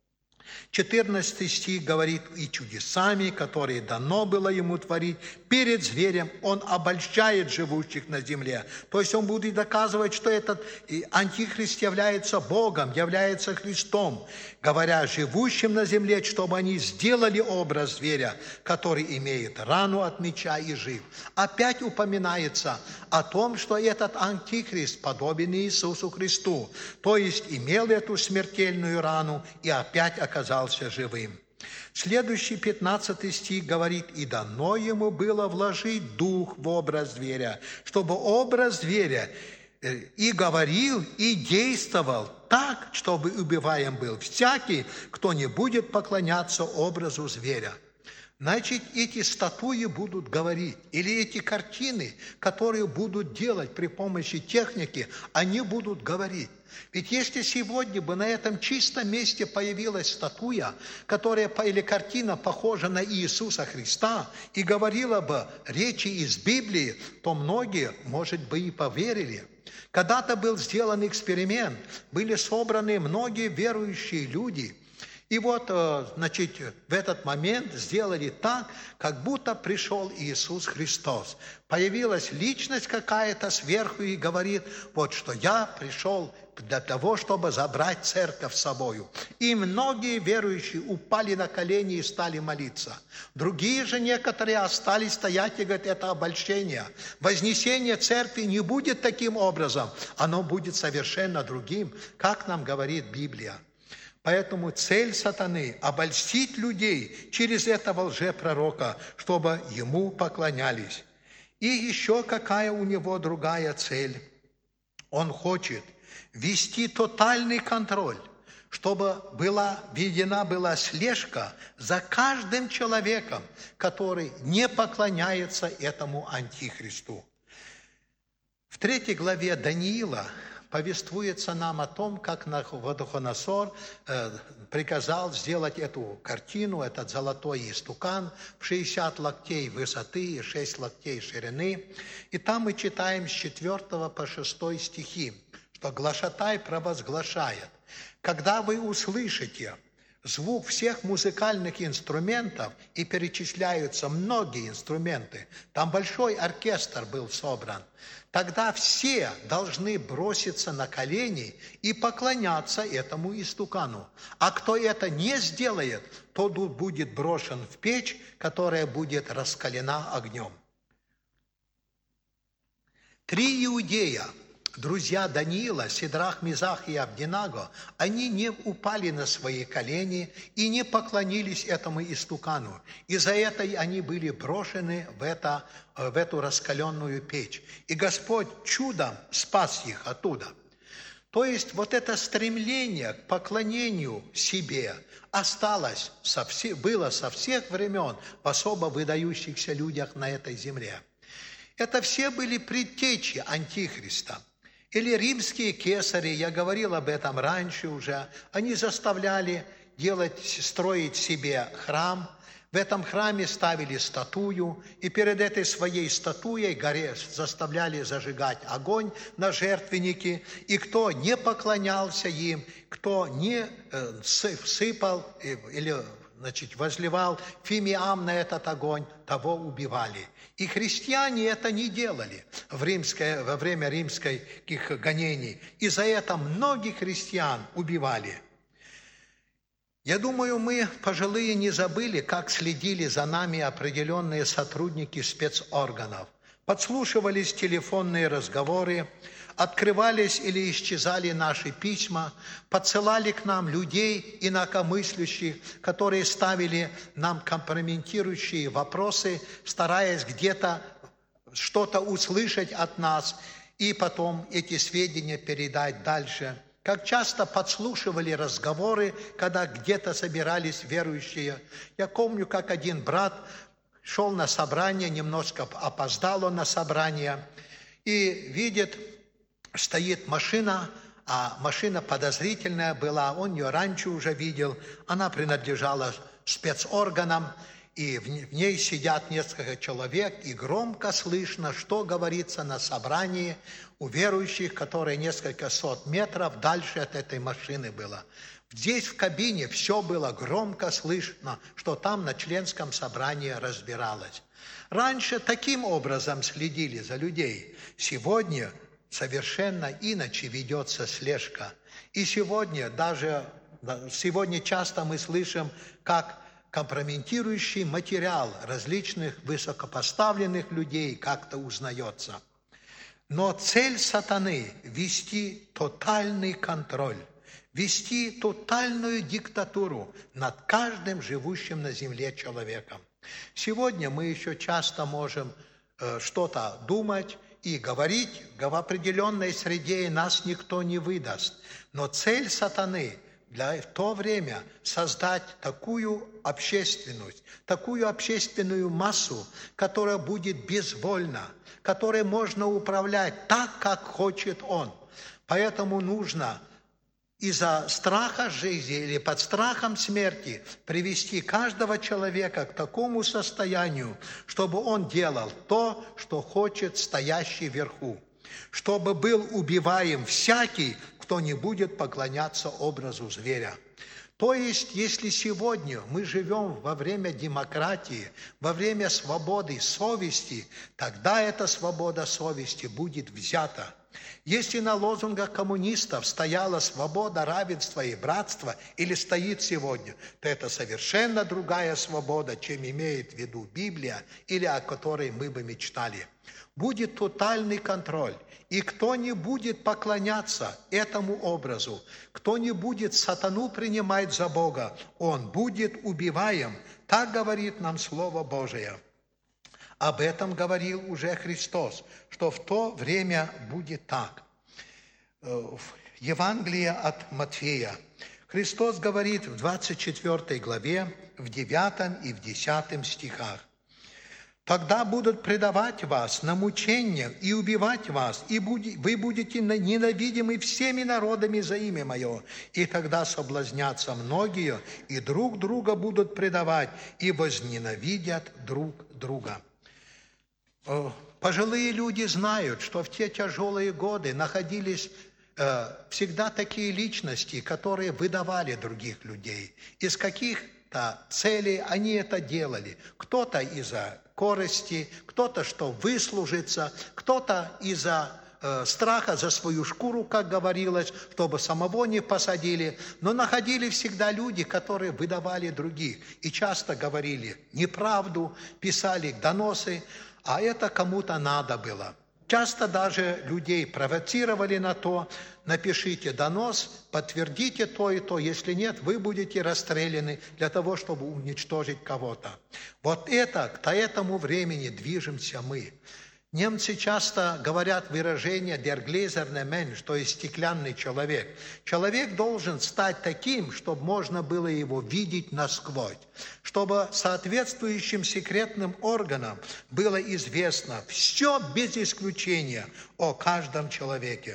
14 стих говорит: «И чудесами, которые дано было ему творить перед зверем, он обольщает живущих на земле». То есть он будет доказывать, что этот Антихрист является Богом, является Христом, говоря живущим на земле, чтобы они сделали образ зверя, который имеет рану от меча и жив. Опять упоминается о том, что этот Антихрист подобен Иисусу Христу, то есть имел эту смертельную рану и опять оказался живым. Следующий 15 стих говорит: «И дано ему было вложить дух в образ зверя, чтобы образ зверя и говорил, и действовал так, чтобы убиваем был всякий, кто не будет поклоняться образу зверя». Значит, эти статуи будут говорить, или эти картины, которые будут делать при помощи техники, они будут говорить. Ведь если сегодня бы на этом чистом месте появилась статуя, или картина, похожа на Иисуса Христа, и говорила бы речи из Библии, то многие, может быть, и поверили. Когда-то был сделан эксперимент, были собраны многие верующие люди. И вот, в этот момент сделали так, как будто пришел Иисус Христос. Появилась личность какая-то сверху и говорит: вот что я пришел для того, чтобы забрать церковь с собою. И многие верующие упали на колени и стали молиться. Другие же некоторые остались стоять и говорят: это обольщение. Вознесение церкви не будет таким образом, оно будет совершенно другим, как нам говорит Библия. Поэтому цель сатаны – обольстить людей через этого лжепророка, чтобы ему поклонялись. И еще какая у него другая цель? Он хочет вести тотальный контроль, чтобы введена была слежка за каждым человеком, который не поклоняется этому Антихристу. В 3 главе Даниила повествуется нам о том, как Навуходоносор приказал сделать эту картину, этот золотой истукан в 60 локтей высоты и 6 локтей ширины. И там мы читаем с 4 по 6 стихи, что глашатай провозглашает: «Когда вы услышите звук всех музыкальных инструментов», и перечисляются многие инструменты, там большой оркестр был собран, «тогда все должны броситься на колени и поклоняться этому истукану. А кто это не сделает, тот будет брошен в печь, которая будет раскалена огнем». 3 иудея, друзья Даниила, Сидрах, Мисах и Авденаго, они не упали на свои колени и не поклонились этому истукану. И за это они были брошены в эту раскаленную печь. И Господь чудом спас их оттуда. То есть вот это стремление к поклонению себе было со всех времен в особо выдающихся людях на этой земле. Это все были предтечи Антихриста. Или римские кесари, я говорил об этом раньше уже, они заставляли строить себе храм. В этом храме ставили статую, и перед этой своей статуей заставляли зажигать огонь на жертвеннике. И кто не поклонялся им, кто не сыпал или возливал фимиам на этот огонь, того убивали. И христиане это не делали во время римских гонений. И за это многих христиан убивали. Я думаю, мы, пожилые, не забыли, как следили за нами определенные сотрудники спецорганов. Подслушивались телефонные разговоры, открывались или исчезали наши письма, подсылали к нам людей инакомыслящих, которые ставили нам компрометирующие вопросы, стараясь где-то что-то услышать от нас и потом эти сведения передать дальше. Как часто подслушивали разговоры, когда где-то собирались верующие. Я помню, как один брат шел на собрание, немножко опоздал он на собрание, и видит, стоит машина, а машина подозрительная была, он ее раньше уже видел, она принадлежала спецорганам, и в ней сидят несколько человек, и громко слышно, что говорится на собрании у верующих, которые несколько сот метров дальше от этой машины было. Здесь в кабине все было громко слышно, что там на членском собрании разбиралось. Раньше таким образом следили за людей. Сегодня совершенно иначе ведется слежка. И сегодня часто мы слышим, как компрометирующий материал различных высокопоставленных людей как-то узнается. Но цель сатаны – вести тотальный контроль, вести тотальную диктатуру над каждым живущим на земле человеком. Сегодня мы еще часто можем что-то думать и говорить в определенной среде, и нас никто не выдаст. Но цель сатаны – в то время создать такую общественную массу, которая будет безвольна, которой можно управлять так, как хочет он. Поэтому нужно из-за страха жизни или под страхом смерти привести каждого человека к такому состоянию, чтобы он делал то, что хочет стоящий вверху, чтобы был убиваем всякий, кто не будет поклоняться образу зверя. То есть, если сегодня мы живем во время демократии, во время свободы совести, тогда эта свобода совести будет взята. Если на лозунгах коммунистов стояла свобода, равенство и братство, или стоит сегодня, то это совершенно другая свобода, чем имеет в виду Библия, или о которой мы бы мечтали. Будет тотальный контроль, и кто не будет поклоняться этому образу, кто не будет сатану принимать за Бога, он будет убиваем. Так говорит нам Слово Божие. Об этом говорил уже Христос, что в то время будет так. В Евангелии от Матфея Христос говорит в 24 главе, в 9 и в 10 стихах. «Тогда будут предавать вас на мучения и убивать вас, и вы будете ненавидимы всеми народами за имя Мое. И тогда соблазнятся многие, и друг друга будут предавать, и возненавидят друг друга». Пожилые люди знают, что в те тяжелые годы находились всегда такие личности, которые выдавали других людей. Из каких-то целей они это делали. Кто-то из-за корысти, кто-то, что выслужиться, кто-то из-за страха за свою шкуру, как говорилось, чтобы самого не посадили. Но находили всегда люди, которые выдавали других. И часто говорили неправду, писали доносы, а это кому-то надо было. Часто даже людей провоцировали на то: напишите донос, подтвердите то и то, если нет, вы будете расстреляны для того, чтобы уничтожить кого-то. Вот это, к этому времени движемся мы. Немцы часто говорят выражение «der gläserne Mensch», то есть «стеклянный человек». Человек должен стать таким, чтобы можно было его видеть насквозь, чтобы соответствующим секретным органам было известно все без исключения о каждом человеке.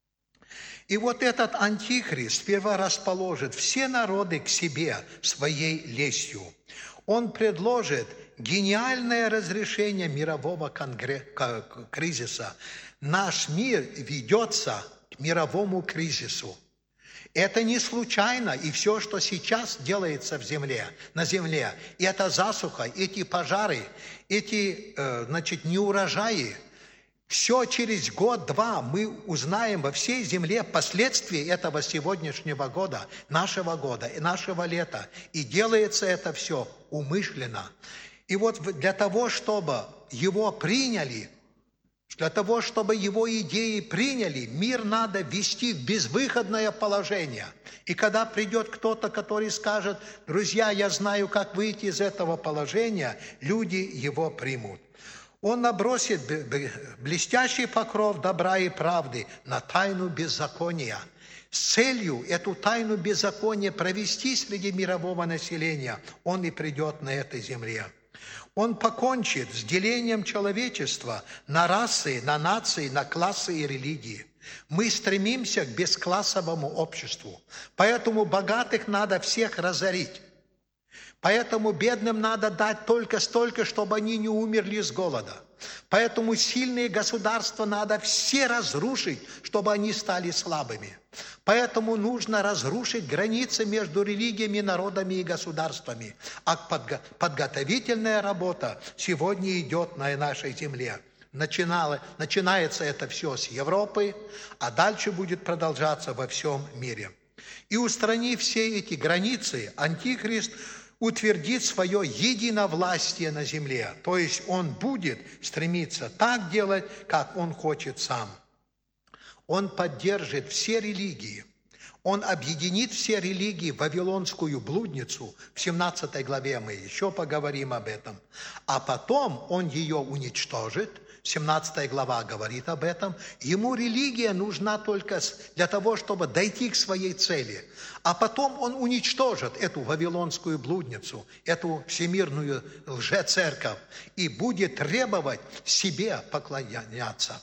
И вот этот антихрист сперва расположит все народы к себе своей лестью. Он предложит гениальное разрешение мирового кризиса. Наш мир ведется к мировому кризису. Это не случайно, и все, что сейчас делается на земле, и эта засуха, эти пожары, эти неурожаи, Все через год-два мы узнаем во всей земле последствия этого сегодняшнего года, нашего года и нашего лета. И делается это все умышленно. И вот для того, чтобы его приняли, для того, чтобы его идеи приняли, мир надо ввести в безвыходное положение. И когда придет кто-то, который скажет: друзья, я знаю, как выйти из этого положения, люди его примут. Он набросит блестящий покров добра и правды на тайну беззакония, с целью эту тайну беззакония провести среди мирового населения. Он и придет на этой земле. Он покончит с делением человечества на расы, на нации, на классы и религии. Мы стремимся к бесклассовому обществу, поэтому богатых надо всех разорить. Поэтому бедным надо дать только столько, чтобы они не умерли с голода. Поэтому сильные государства надо все разрушить, чтобы они стали слабыми. Поэтому нужно разрушить границы между религиями, народами и государствами. А подготовительная работа сегодня идет на нашей земле. Начинается это все с Европы, а дальше будет продолжаться во всем мире. И устранив все эти границы, Антихрист утвердит свое единовластие на земле. То есть он будет стремиться так делать, как он хочет сам. Он поддержит все религии. Он объединит все религии в Вавилонскую блудницу. В 17 главе мы еще поговорим об этом. А потом он ее уничтожит. 17 глава говорит об этом. Ему религия нужна только для того, чтобы дойти к своей цели. А потом он уничтожит эту вавилонскую блудницу, эту всемирную лжецерковь и будет требовать себе поклоняться.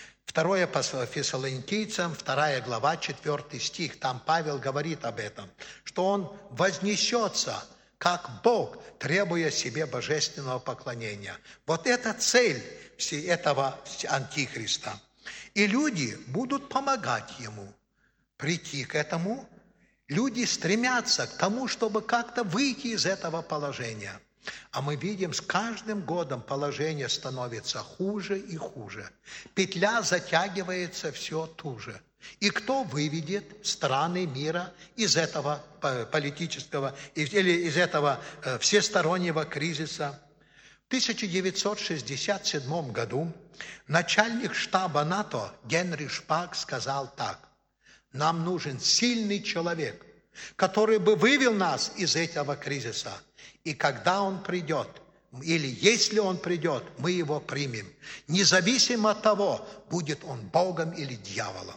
2 Фессалоникийцам, 2 глава, 4 стих. Там Павел говорит об этом, что он вознесется как Бог, требуя себе божественного поклонения. Вот это цель этого Антихриста. И люди будут помогать ему прийти к этому. Люди стремятся к тому, чтобы как-то выйти из этого положения. А мы видим, с каждым годом положение становится хуже и хуже. Петля затягивается все туже. И кто выведет страны мира из этого политического или из этого всестороннего кризиса? В 1967 году начальник штаба НАТО Генри Шпак сказал так: нам нужен сильный человек, который бы вывел нас из этого кризиса. И когда он придет, или если он придет, мы его примем, независимо от того, будет он Богом или дьяволом.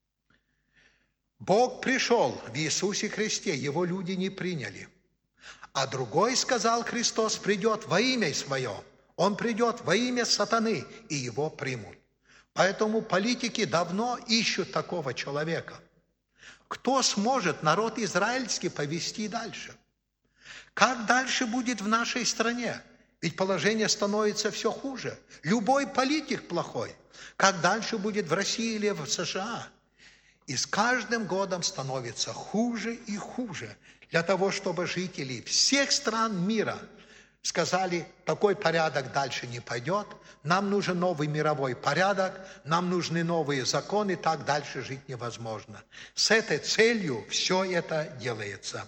Бог пришел в Иисусе Христе, его люди не приняли. А другой, сказал Христос, придет во имя свое. Он придет во имя сатаны, и его примут. Поэтому политики давно ищут такого человека. Кто сможет народ израильский повести дальше? Как дальше будет в нашей стране? Ведь положение становится все хуже. Любой политик плохой. Как дальше будет в России или в США? И с каждым годом становится хуже и хуже. Для того, чтобы жители всех стран мира сказали: такой порядок дальше не пойдет, нам нужен новый мировой порядок, нам нужны новые законы, так дальше жить невозможно. С этой целью все это делается.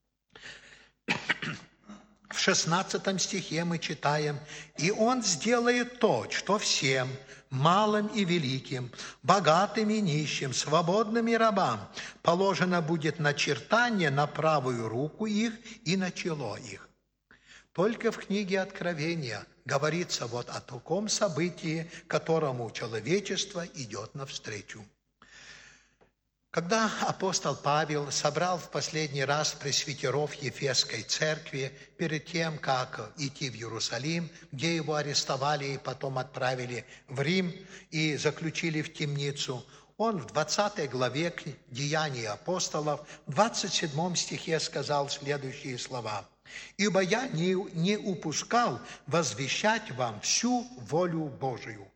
В 16 стихе мы читаем: «И он сделает то, что всем, малым и великим, богатым и нищим, свободным и рабам, положено будет начертание на правую руку их и на чело их». Только в книге Откровения говорится вот о таком событии, которому человечество идет навстречу. Когда апостол Павел собрал в последний раз пресвитеров Ефесской церкви перед тем, как идти в Иерусалим, где его арестовали и потом отправили в Рим и заключили в темницу, он в 20 главе Деяний апостолов, в 27 стихе сказал следующие слова: «Ибо я не упускал возвещать вам всю волю Божию».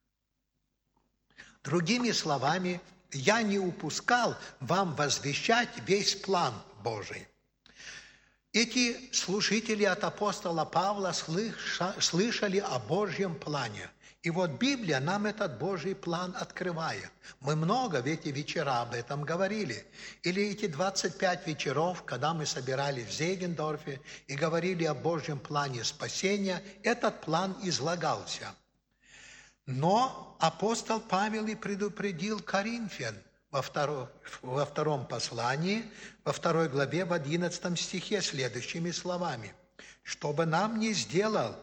Другими словами, я не упускал вам возвещать весь план Божий. Эти служители от апостола Павла слышали о Божьем плане. И вот Библия нам этот Божий план открывает. Мы много в эти вечера об этом говорили. Или эти 25 вечеров, когда мы собирались в Зегендорфе и говорили о Божьем плане спасения, этот план излагался. Но апостол Павел и предупредил Коринфян во втором послании, во 2 главе, в 11 стихе следующими словами. Чтобы не сделал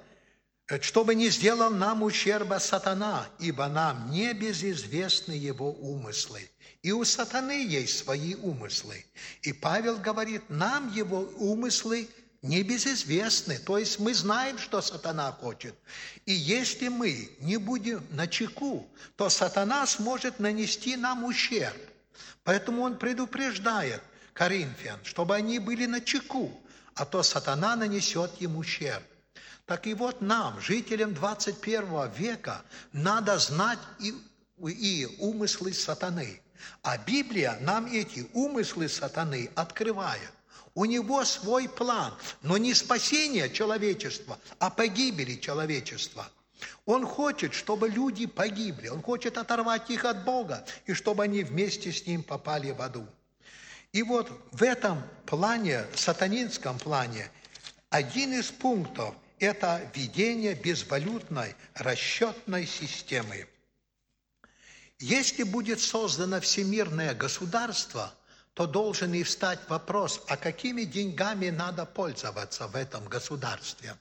нам ущерба сатана, ибо нам не безизвестны его умыслы. И у сатаны есть свои умыслы. И Павел говорит, нам его умыслы не безизвестны. То есть мы знаем, что сатана хочет. И если мы не будем начеку, то сатана сможет нанести нам ущерб. Поэтому он предупреждает Коринфян, чтобы они были начеку, а то сатана нанесет им ущерб. Так и вот нам, жителям 21 века, надо знать и умыслы сатаны. А Библия нам эти умыслы сатаны открывает. У него свой план, но не спасение человечества, а погибели человечества. Он хочет, чтобы люди погибли, он хочет оторвать их от Бога, и чтобы они вместе с ним попали в аду. И вот в этом плане, сатанинском плане, один из пунктов – это введение безвалютной расчетной системы. Если будет создано всемирное государство, то должен и встать вопрос, а какими деньгами надо пользоваться в этом государстве.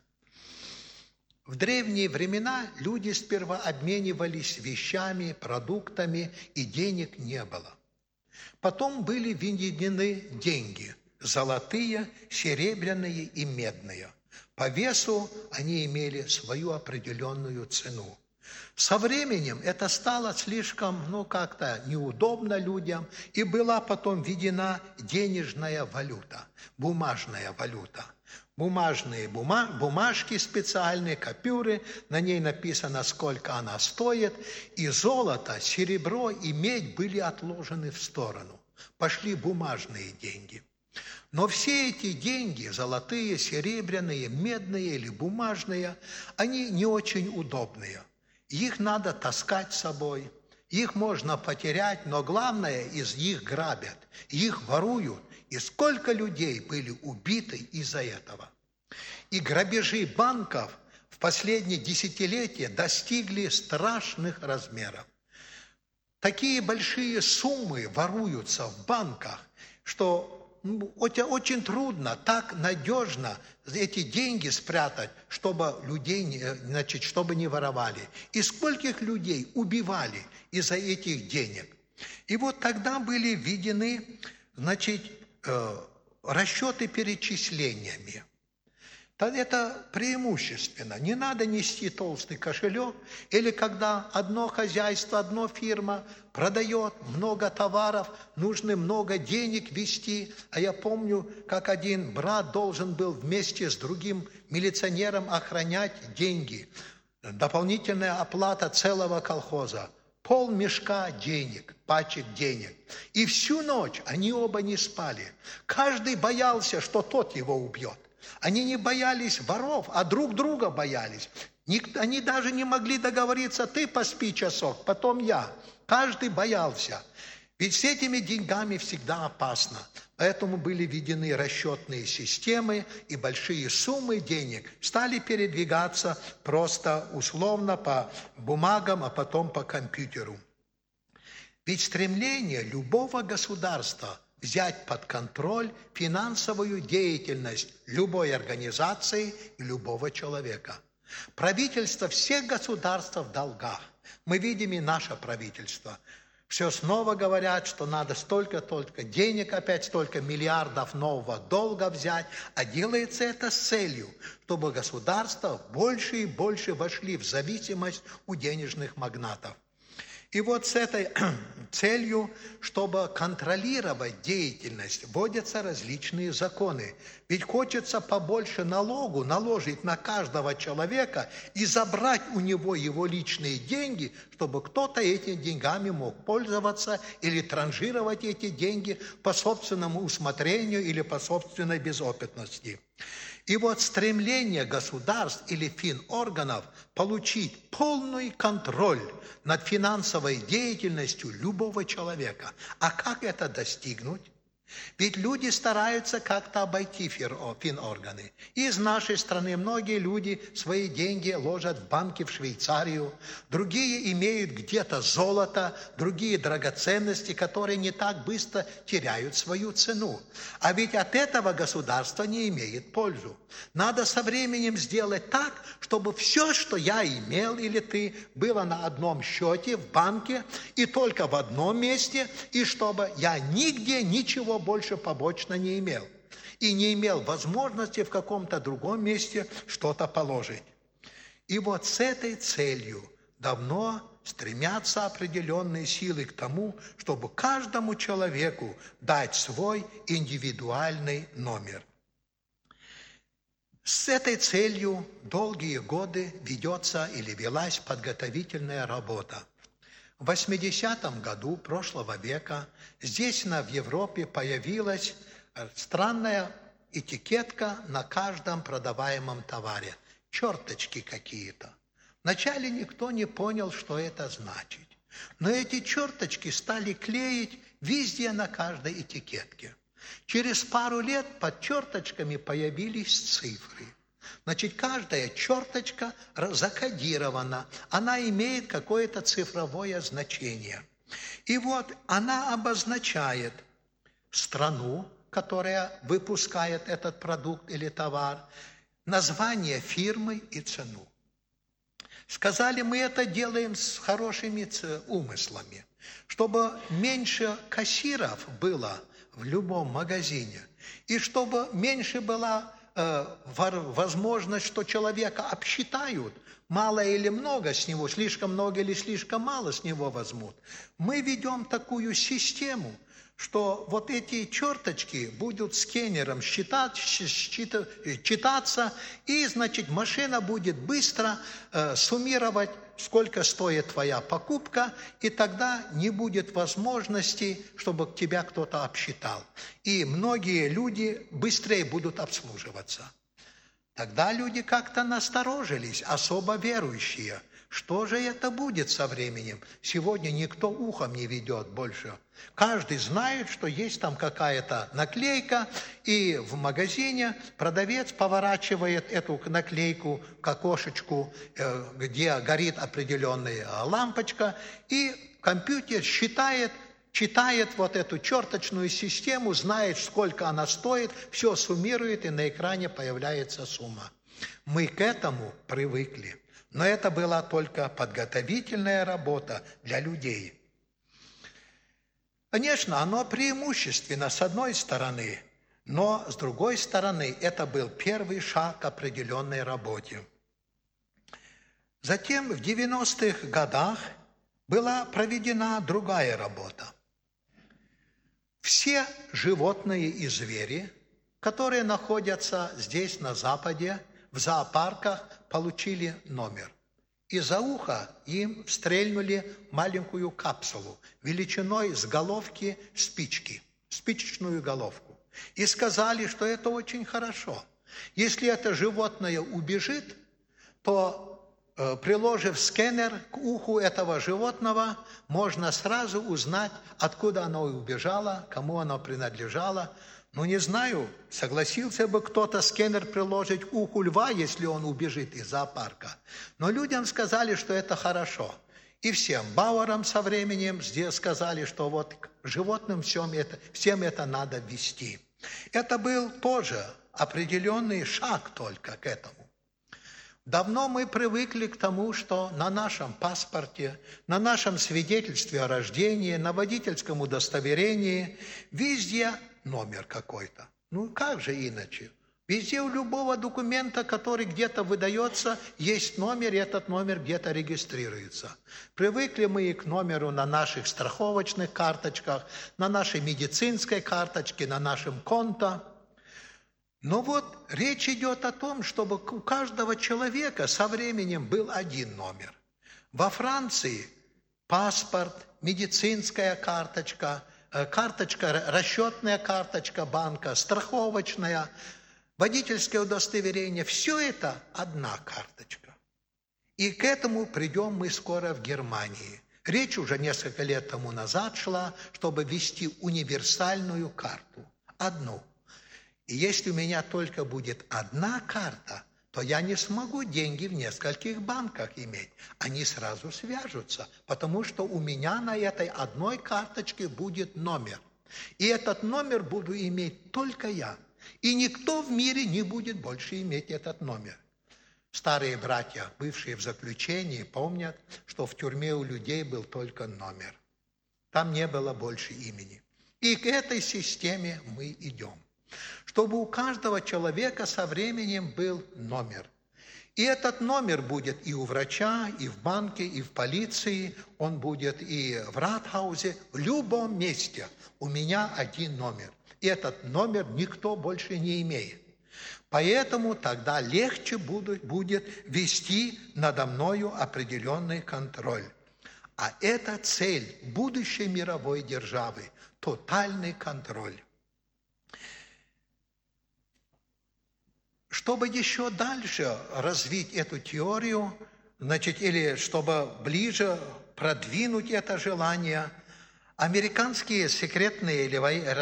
В древние времена люди сперва обменивались вещами, продуктами, и денег не было. Потом были введены деньги – золотые, серебряные и медные. По весу они имели свою определенную цену. Со временем это стало слишком, как-то неудобно людям, и была потом введена денежная валюта, бумажная валюта. Бумажные бумажки специальные, купюры, на ней написано, сколько она стоит, и золото, серебро и медь были отложены в сторону. Пошли бумажные деньги. Но все эти деньги, золотые, серебряные, медные или бумажные, они не очень удобные. Их надо таскать с собой, их можно потерять, но главное, из них грабят, их воруют. И сколько людей были убиты из-за этого. И грабежи банков в последние десятилетия достигли страшных размеров. Такие большие суммы воруются в банках, что очень трудно, так надежно эти деньги спрятать, чтобы людей, чтобы не воровали. И скольких людей убивали из-за этих денег. И вот тогда были введены, расчеты перечислениями. Это преимущественно. Не надо нести толстый кошелек, или когда одно хозяйство, одна фирма продает много товаров, нужно много денег вести. А я помню, как один брат должен был вместе с другим милиционером охранять деньги. Дополнительная оплата целого колхоза. Полмешка денег, пачек денег. И всю ночь они оба не спали. Каждый боялся, что тот его убьет. Они не боялись воров, а друг друга боялись. Они даже не могли договориться, ты поспи часок, потом я. Каждый боялся. Ведь с этими деньгами всегда опасно. Поэтому были введены расчетные системы, и большие суммы денег стали передвигаться просто условно по бумагам, а потом по компьютеру. Ведь стремление любого государства взять под контроль финансовую деятельность любой организации и любого человека. Правительство всех государств в долгах. Мы видим и наше правительство. Все снова говорят, что надо столько-только денег, опять столько миллиардов нового долга взять, а делается это с целью, чтобы государства больше и больше вошли в зависимость у денежных магнатов. И вот с этой целью, чтобы контролировать деятельность, вводятся различные законы. Ведь хочется побольше налогу наложить на каждого человека и забрать у него его личные деньги, чтобы кто-то этими деньгами мог пользоваться или транжировать эти деньги по собственному усмотрению или по собственной безопытности. И вот стремление государств или финорганов получить полный контроль над финансовой деятельностью любого человека. А как это достигнуть? Ведь люди стараются как-то обойти финорганы. Из нашей страны многие люди свои деньги ложат в банки в Швейцарию, другие имеют где-то золото, другие драгоценности, которые не так быстро теряют свою цену. А ведь от этого государство не имеет пользу. Надо со временем сделать так, чтобы все, что я имел или ты, было на одном счете в банке и только в одном месте, и чтобы я нигде ничего больше побочно не имел. И не имел возможности в каком-то другом месте что-то положить. И вот с этой целью давно стремятся определенные силы к тому, чтобы каждому человеку дать свой индивидуальный номер. С этой целью долгие годы ведется или велась подготовительная работа. В 80-м году прошлого века здесь, в Европе, появилась странная этикетка на каждом продаваемом товаре. Черточки какие-то. Вначале никто не понял, что это значит. Но эти черточки стали клеить везде на каждой этикетке. Через пару лет под черточками появились цифры. Значит, каждая черточка закодирована, она имеет какое-то цифровое значение. И вот она обозначает страну, которая выпускает этот продукт или товар, название фирмы и цену. Сказали, мы это делаем с хорошими умыслами, чтобы меньше кассиров было в любом магазине, и чтобы меньше была возможность, что человека обсчитают, мало или много с него, слишком много или слишком мало с него возьмут. Мы ведем такую систему, что вот эти черточки будут сканером читаться, и, значит, машина будет быстро суммировать, сколько стоит твоя покупка, и тогда не будет возможности, чтобы тебя кто-то обсчитал. И многие люди быстрее будут обслуживаться. Тогда люди как-то насторожились, особо верующие. Что же это будет со временем? Сегодня никто ухом не ведет больше. Каждый знает, что есть там какая-то наклейка, и в магазине продавец поворачивает эту наклейку к окошечку, где горит определенная лампочка, и компьютер читает вот эту черточную систему, знает, сколько она стоит, все суммирует, и на экране появляется сумма. Мы к этому привыкли. Но это была только подготовительная работа для людей. Конечно, оно преимущественно с одной стороны, но с другой стороны это был первый шаг к определенной работе. Затем в 90-х годах была проведена другая работа. Все животные и звери, которые находятся здесь, на Западе, в зоопарках, получили номер. И за ухо им стрельнули маленькую капсулу величиной с головки спички, спичечную головку. И сказали, что это очень хорошо. Если это животное убежит, то, приложив сканер к уху этого животного, можно сразу узнать, откуда оно убежало, кому оно принадлежало. Ну, не знаю, согласился бы кто-то сканер приложить к уху льва, если он убежит из зоопарка. Но людям сказали, что это хорошо. И всем Бауэрам со временем здесь сказали, что вот животным всем это надо ввести. Это был тоже определенный шаг только к этому. Давно мы привыкли к тому, что на нашем паспорте, на нашем свидетельстве о рождении, на водительском удостоверении везде номер какой-то. Ну, как же иначе? Везде у любого документа, который где-то выдается, есть номер, и этот номер где-то регистрируется. Привыкли мы и к номеру на наших страховочных карточках, на нашей медицинской карточке, на нашем конто. Но вот речь идет о том, чтобы у каждого человека со временем был один номер. Во Франции паспорт, медицинская карточка, расчетная карточка банка, страховочная, водительское удостоверение – все это одна карточка. И к этому придем мы скоро в Германии. Речь уже несколько лет тому назад шла, чтобы ввести универсальную карту, одну. И если у меня только будет одна карта, то я не смогу деньги в нескольких банках иметь. Они сразу свяжутся, потому что у меня на этой одной карточке будет номер. И этот номер буду иметь только я. И никто в мире не будет больше иметь этот номер. Старые братья, бывшие в заключении, помнят, что в тюрьме у людей был только номер. Там не было больше имени. И к этой системе мы идем. Чтобы у каждого человека со временем был номер. И этот номер будет и у врача, и в банке, и в полиции, он будет и в Ратхаузе, в любом месте. У меня один номер. И этот номер никто больше не имеет. Поэтому тогда легче будет вести надо мною определенный контроль. А это цель будущей мировой державы – тотальный контроль. Чтобы еще дальше развить эту теорию, или чтобы ближе продвинуть это желание, американские секретные или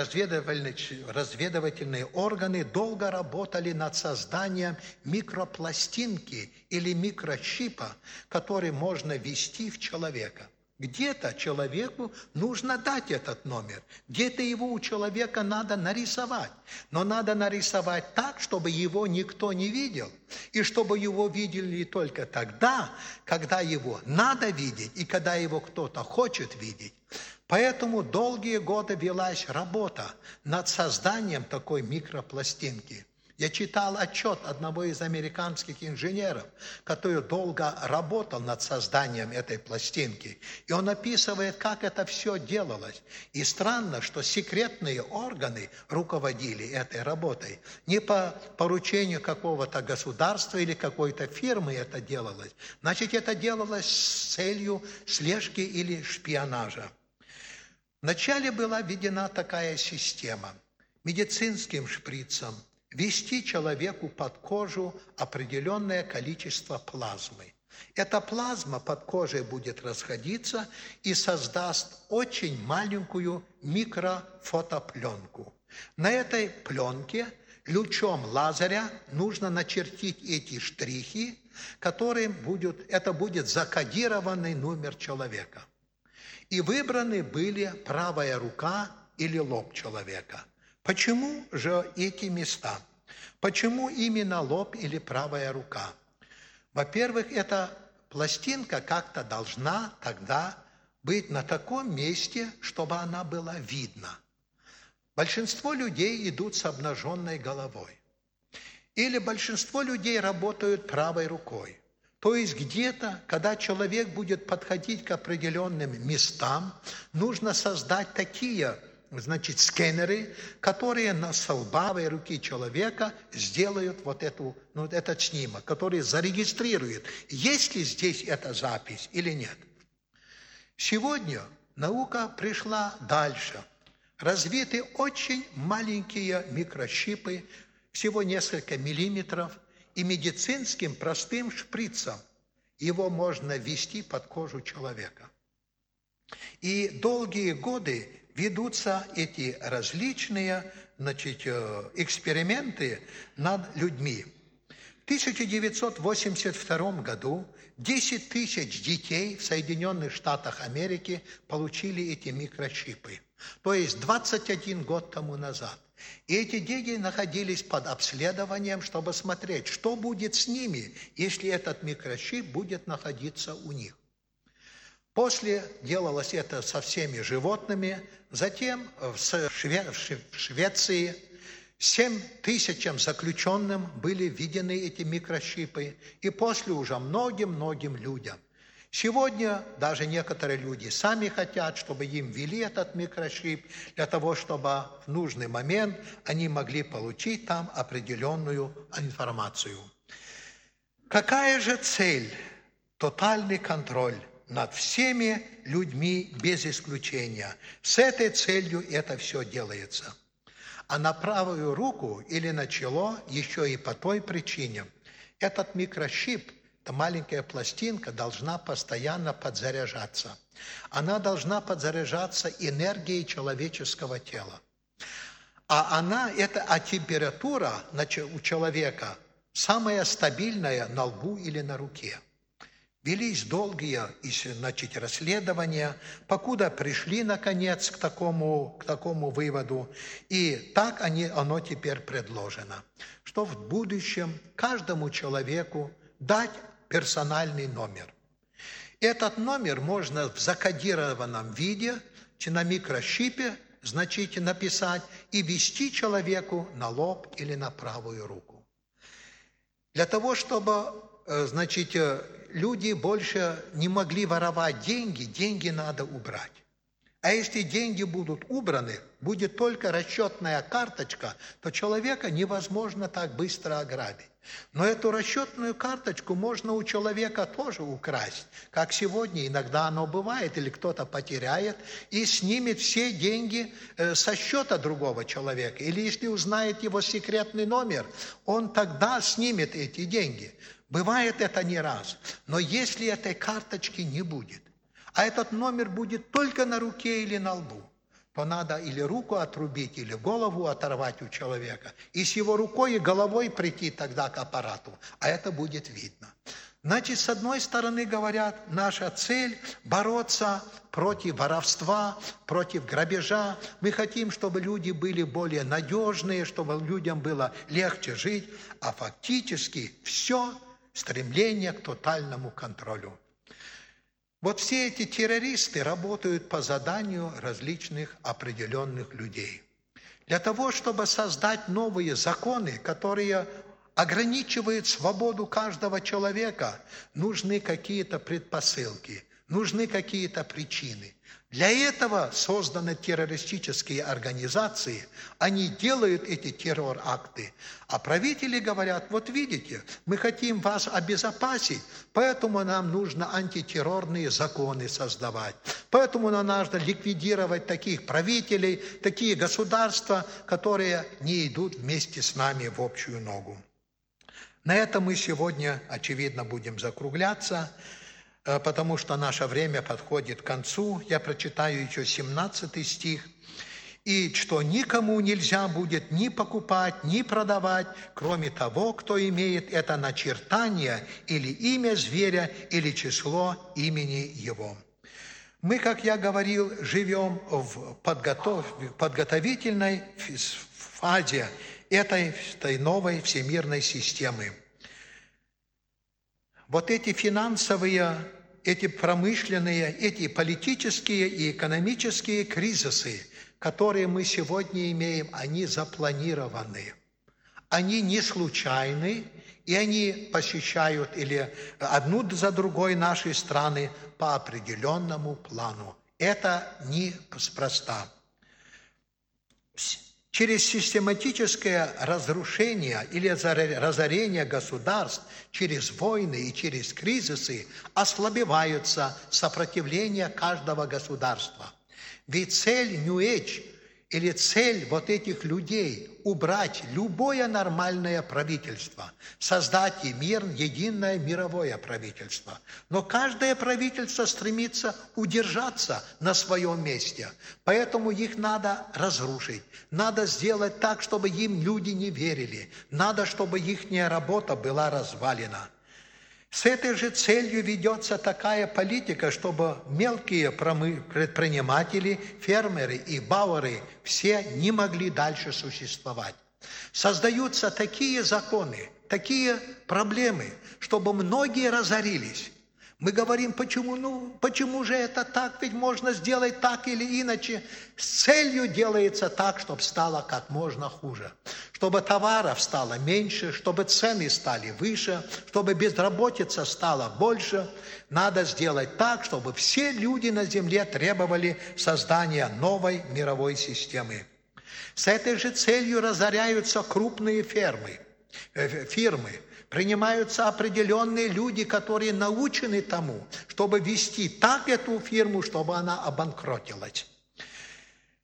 разведывательные органы долго работали над созданием микропластинки или микрочипа, который можно ввести в человека. Где-то человеку нужно дать этот номер, где-то его у человека надо нарисовать. Но надо нарисовать так, чтобы его никто не видел, и чтобы его видели только тогда, когда его надо видеть, и когда его кто-то хочет видеть. Поэтому долгие годы велась работа над созданием такой микропластинки. Я читал отчет одного из американских инженеров, который долго работал над созданием этой пластинки. И он описывает, как это все делалось. И странно, что секретные органы руководили этой работой. Не по поручению какого-то государства или какой-то фирмы это делалось. Значит, это делалось с целью слежки или шпионажа. Вначале была введена такая система. Медицинским шприцем ввести человеку под кожу определенное количество плазмы. Эта плазма под кожей будет расходиться и создаст очень маленькую микрофотопленку. На этой пленке лучом лазеря нужно начертить эти штрихи, это будет закодированный номер человека. И выбраны были правая рука или лоб человека. Почему же эти места? Почему именно лоб или правая рука? Во-первых, эта пластинка как-то должна тогда быть на таком месте, чтобы она была видна. Большинство людей идут с обнаженной головой. Или большинство людей работают правой рукой. То есть где-то, когда человек будет подходить к определенным местам, нужно создать такие, скэнеры, которые на столбовой руке человека сделают этот снимок, который зарегистрирует, есть ли здесь эта запись или нет. Сегодня наука пришла дальше. Развиты очень маленькие микрочипы, всего несколько миллиметров, и медицинским простым шприцем его можно ввести под кожу человека. И долгие годы ведутся эти различные эксперименты над людьми. В 1982 году 10 тысяч детей в Соединенных Штатах Америки получили эти микрочипы. То есть 21 год тому назад. И эти дети находились под обследованием, чтобы смотреть, что будет с ними, если этот микрочип будет находиться у них. После делалось это со всеми животными, затем в Швеции 7 тысячам заключенным были введены эти микрочипы, и после уже многим людям. Сегодня даже некоторые люди сами хотят, чтобы им ввели этот микрочип, для того, чтобы в нужный момент они могли получить там определенную информацию. Какая же цель? Тотальный контроль над всеми людьми без исключения. С этой целью это все делается. а на правую руку или на чело еще и по той причине. Этот микрочип, эта маленькая пластинка, должна постоянно подзаряжаться. Она должна подзаряжаться энергией человеческого тела. А температура у человека самая стабильная на лбу или на руке. Велись долгие расследования, покуда пришли, наконец, к такому выводу. И так оно теперь предложено, что в будущем каждому человеку дать персональный номер. Этот номер можно в закодированном виде, на микрочипе, написать и ввести человеку на лоб или на правую руку. Для того, чтобы, люди больше не могли воровать деньги надо убрать. А если деньги будут убраны, будет только расчетная карточка, то человека невозможно так быстро ограбить. Но эту расчетную карточку можно у человека тоже украсть, как сегодня иногда оно бывает, или кто-то потеряет и снимет все деньги со счета другого человека. Или если узнает его секретный номер, он тогда снимет эти деньги. Бывает это не раз. Но если этой карточки не будет, а этот номер будет только на руке или на лбу, то надо или руку отрубить, или голову оторвать у человека, и с его рукой и головой прийти тогда к аппарату, а это будет видно. Значит, с одной стороны, говорят, наша цель – бороться против воровства, против грабежа. Мы хотим, чтобы люди были более надежные, чтобы людям было легче жить, а фактически все стремление к тотальному контролю. Вот все эти террористы работают по заданию различных определенных людей. Для того, чтобы создать новые законы, которые ограничивают свободу каждого человека, нужны какие-то предпосылки, нужны какие-то причины. Для этого созданы террористические организации, они делают эти террор-акты. А правители говорят, вот видите, мы хотим вас обезопасить, поэтому нам нужно антитеррорные законы создавать. Поэтому нам нужно ликвидировать таких правителей, такие государства, которые не идут вместе с нами в общую ногу. На этом мы сегодня, очевидно, будем закругляться, потому что наше время подходит к концу. Я прочитаю еще 17 стих. «И что никому нельзя будет ни покупать, ни продавать, кроме того, кто имеет это начертание или имя зверя, или число имени его». Мы, как я говорил, живем в подготовительной фазе этой новой всемирной системы. Вот эти финансовые, эти промышленные, эти политические и экономические кризисы, которые мы сегодня имеем, они запланированы. Они не случайны, и они посещают или одну за другой наши страны по определенному плану. Это неспроста. Через систематическое разрушение или разорение государств, через войны и через кризисы ослабеваются сопротивление каждого государства. Ведь цель New Age или цель вот этих людей – убрать любое нормальное правительство, создать единое мировое правительство. Но каждое правительство стремится удержаться на своем месте, поэтому их надо разрушить. Надо сделать так, чтобы им люди не верили. Надо, чтобы их работа была развалена. С этой же целью ведется такая политика, чтобы мелкие предприниматели, фермеры и бауэры все не могли дальше существовать. Создаются такие законы, такие проблемы, чтобы многие разорились. Мы говорим, почему же это так? Ведь можно сделать так или иначе. С целью делается так, чтобы стало как можно хуже. Чтобы товаров стало меньше, чтобы цены стали выше, чтобы безработица стала больше. Надо сделать так, чтобы все люди на земле требовали создания новой мировой системы. С этой же целью разоряются крупные фирмы. Принимаются определенные люди, которые научены тому, чтобы вести так эту фирму, чтобы она обанкротилась.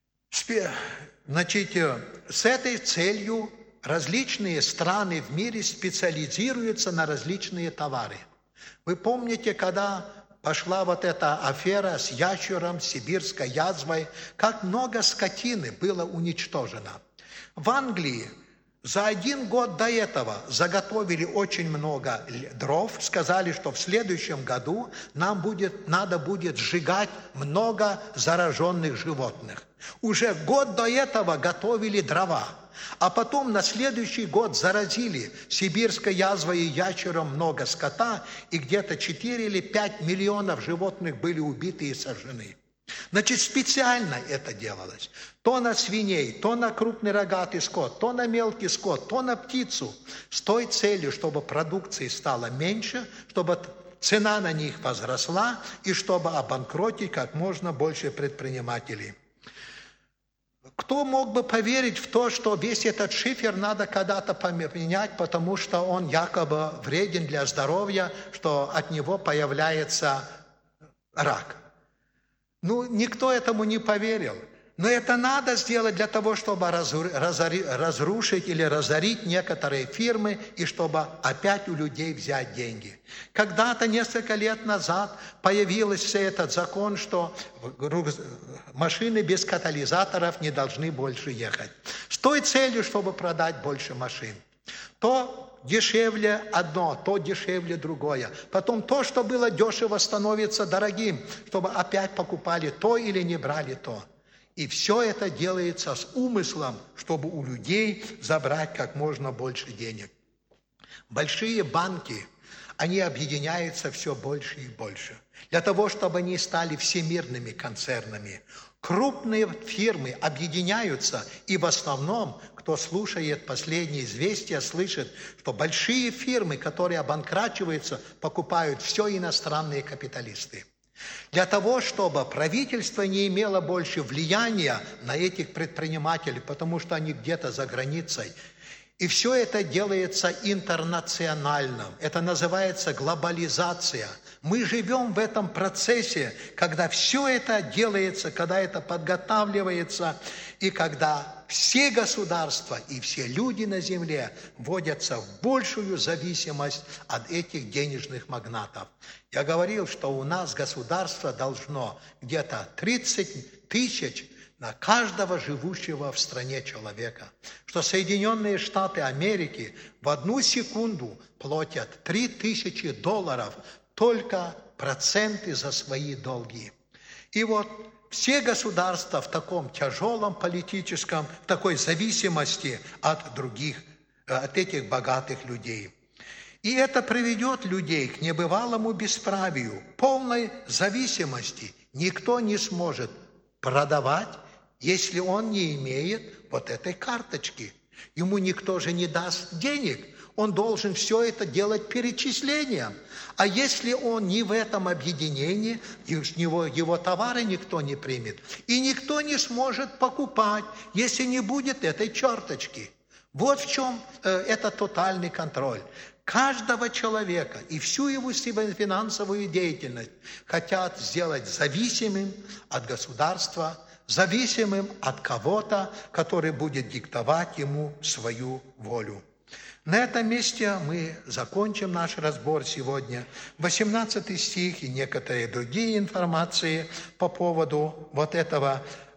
Значит, с этой целью различные страны в мире специализируются на различные товары. Вы помните, когда пошла вот эта афера с ящером, сибирской язвой, как много скотины было уничтожено. В Англии за 1 год до этого заготовили очень много дров, сказали, что в следующем году надо будет сжигать много зараженных животных. Уже год до этого готовили дрова, а потом на следующий год заразили сибирской язвой и ящером много скота, и где-то 4 или 5 миллионов животных были убиты и сожжены. Значит, специально это делалось. То на свиней, то на крупный рогатый скот, то на мелкий скот, то на птицу. С той целью, чтобы продукции стало меньше, чтобы цена на них возросла и чтобы обанкротить как можно больше предпринимателей. Кто мог бы поверить в то, что весь этот шифер надо когда-то поменять, потому что он якобы вреден для здоровья, что от него появляется рак? Никто этому не поверил. Но это надо сделать для того, чтобы разрушить или разорить некоторые фирмы и чтобы опять у людей взять деньги. Когда-то, несколько лет назад, появился этот закон, что машины без катализаторов не должны больше ехать. С той целью, чтобы продать больше машин. То дешевле одно, то дешевле другое. Потом то, что было дешево, становится дорогим, чтобы опять покупали то или не брали то. И все это делается с умыслом, чтобы у людей забрать как можно больше денег. Большие банки, они объединяются все больше и больше, для того, чтобы они стали всемирными концернами. Крупные фирмы объединяются, и в основном, кто слушает последние известия, слышит, что большие фирмы, которые обанкрачиваются, покупают все иностранные капиталисты. Для того, чтобы правительство не имело больше влияния на этих предпринимателей, потому что они где-то за границей. И все это делается интернационально. Это называется глобализация. Мы живем в этом процессе, когда все это делается, когда это подготавливается, и когда все государства и все люди на земле вводятся в большую зависимость от этих денежных магнатов. Я говорил, что у нас государство должно где-то 30 тысяч на каждого живущего в стране человека. Что Соединенные Штаты Америки в 1 секунду платят $3000 только проценты за свои долги. И вот все государства в таком тяжелом политическом, в такой зависимости от других, от этих богатых людей. И это приведет людей к небывалому бесправию, полной зависимости. Никто не сможет продавать, если он не имеет вот этой карточки. Ему никто же не даст денег. Он должен все это делать перечислением. А если он не в этом объединении, его товары никто не примет. И никто не сможет покупать, если не будет этой черточки. Вот в чем это тотальный контроль. Каждого человека и всю его финансовую деятельность хотят сделать зависимым от государства, зависимым от кого-то, который будет диктовать ему свою волю. На этом месте мы закончим наш разбор сегодня. 18 стих и некоторые другие информации по поводу вот этого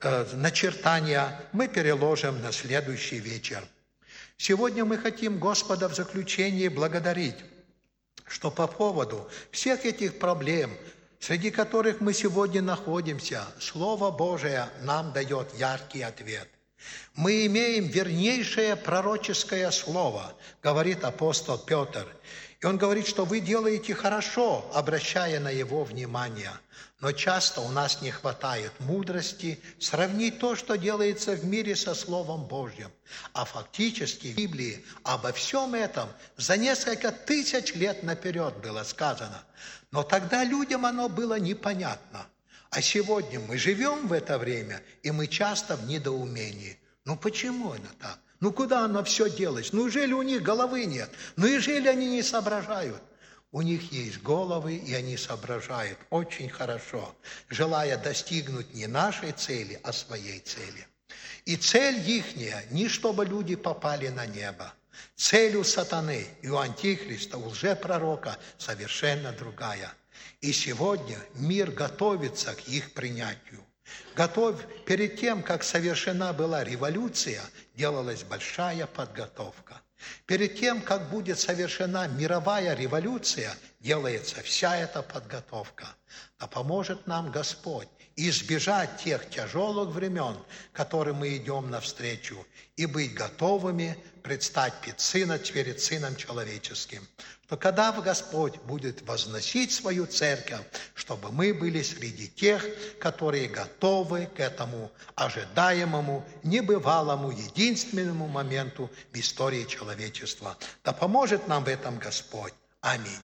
начертания мы переложим на следующий вечер. Сегодня мы хотим Господа в заключении благодарить, что по поводу всех этих проблем, среди которых мы сегодня находимся, Слово Божие нам дает яркий ответ. Мы имеем вернейшее пророческое слово, говорит апостол Петр. И он говорит, что вы делаете хорошо, обращая на его внимание. Но часто у нас не хватает мудрости сравнить то, что делается в мире со Словом Божьим. А фактически в Библии обо всем этом за несколько тысяч лет наперед было сказано. Но тогда людям оно было непонятно. А сегодня мы живем в это время, и мы часто в недоумении. Почему это так? Куда оно все делось? Неужели у них головы нет? Неужели они не соображают? У них есть головы, и они соображают очень хорошо, желая достигнуть не нашей цели, а своей цели. И цель ихняя не чтобы люди попали на небо. Цель у сатаны и у антихриста, у лжепророка совершенно другая. И сегодня мир готовится к их принятию. Перед тем, как совершена была революция, делалась большая подготовка. Перед тем, как будет совершена мировая революция, делается вся эта подготовка. Да поможет нам Господь избежать тех тяжелых времен, которым мы идем навстречу, и быть готовыми предстать перед Сыном Человеческим. Что когда Господь будет возносить свою церковь, чтобы мы были среди тех, которые готовы к этому ожидаемому, небывалому, единственному моменту в истории человечества. Да поможет нам в этом Господь. Аминь.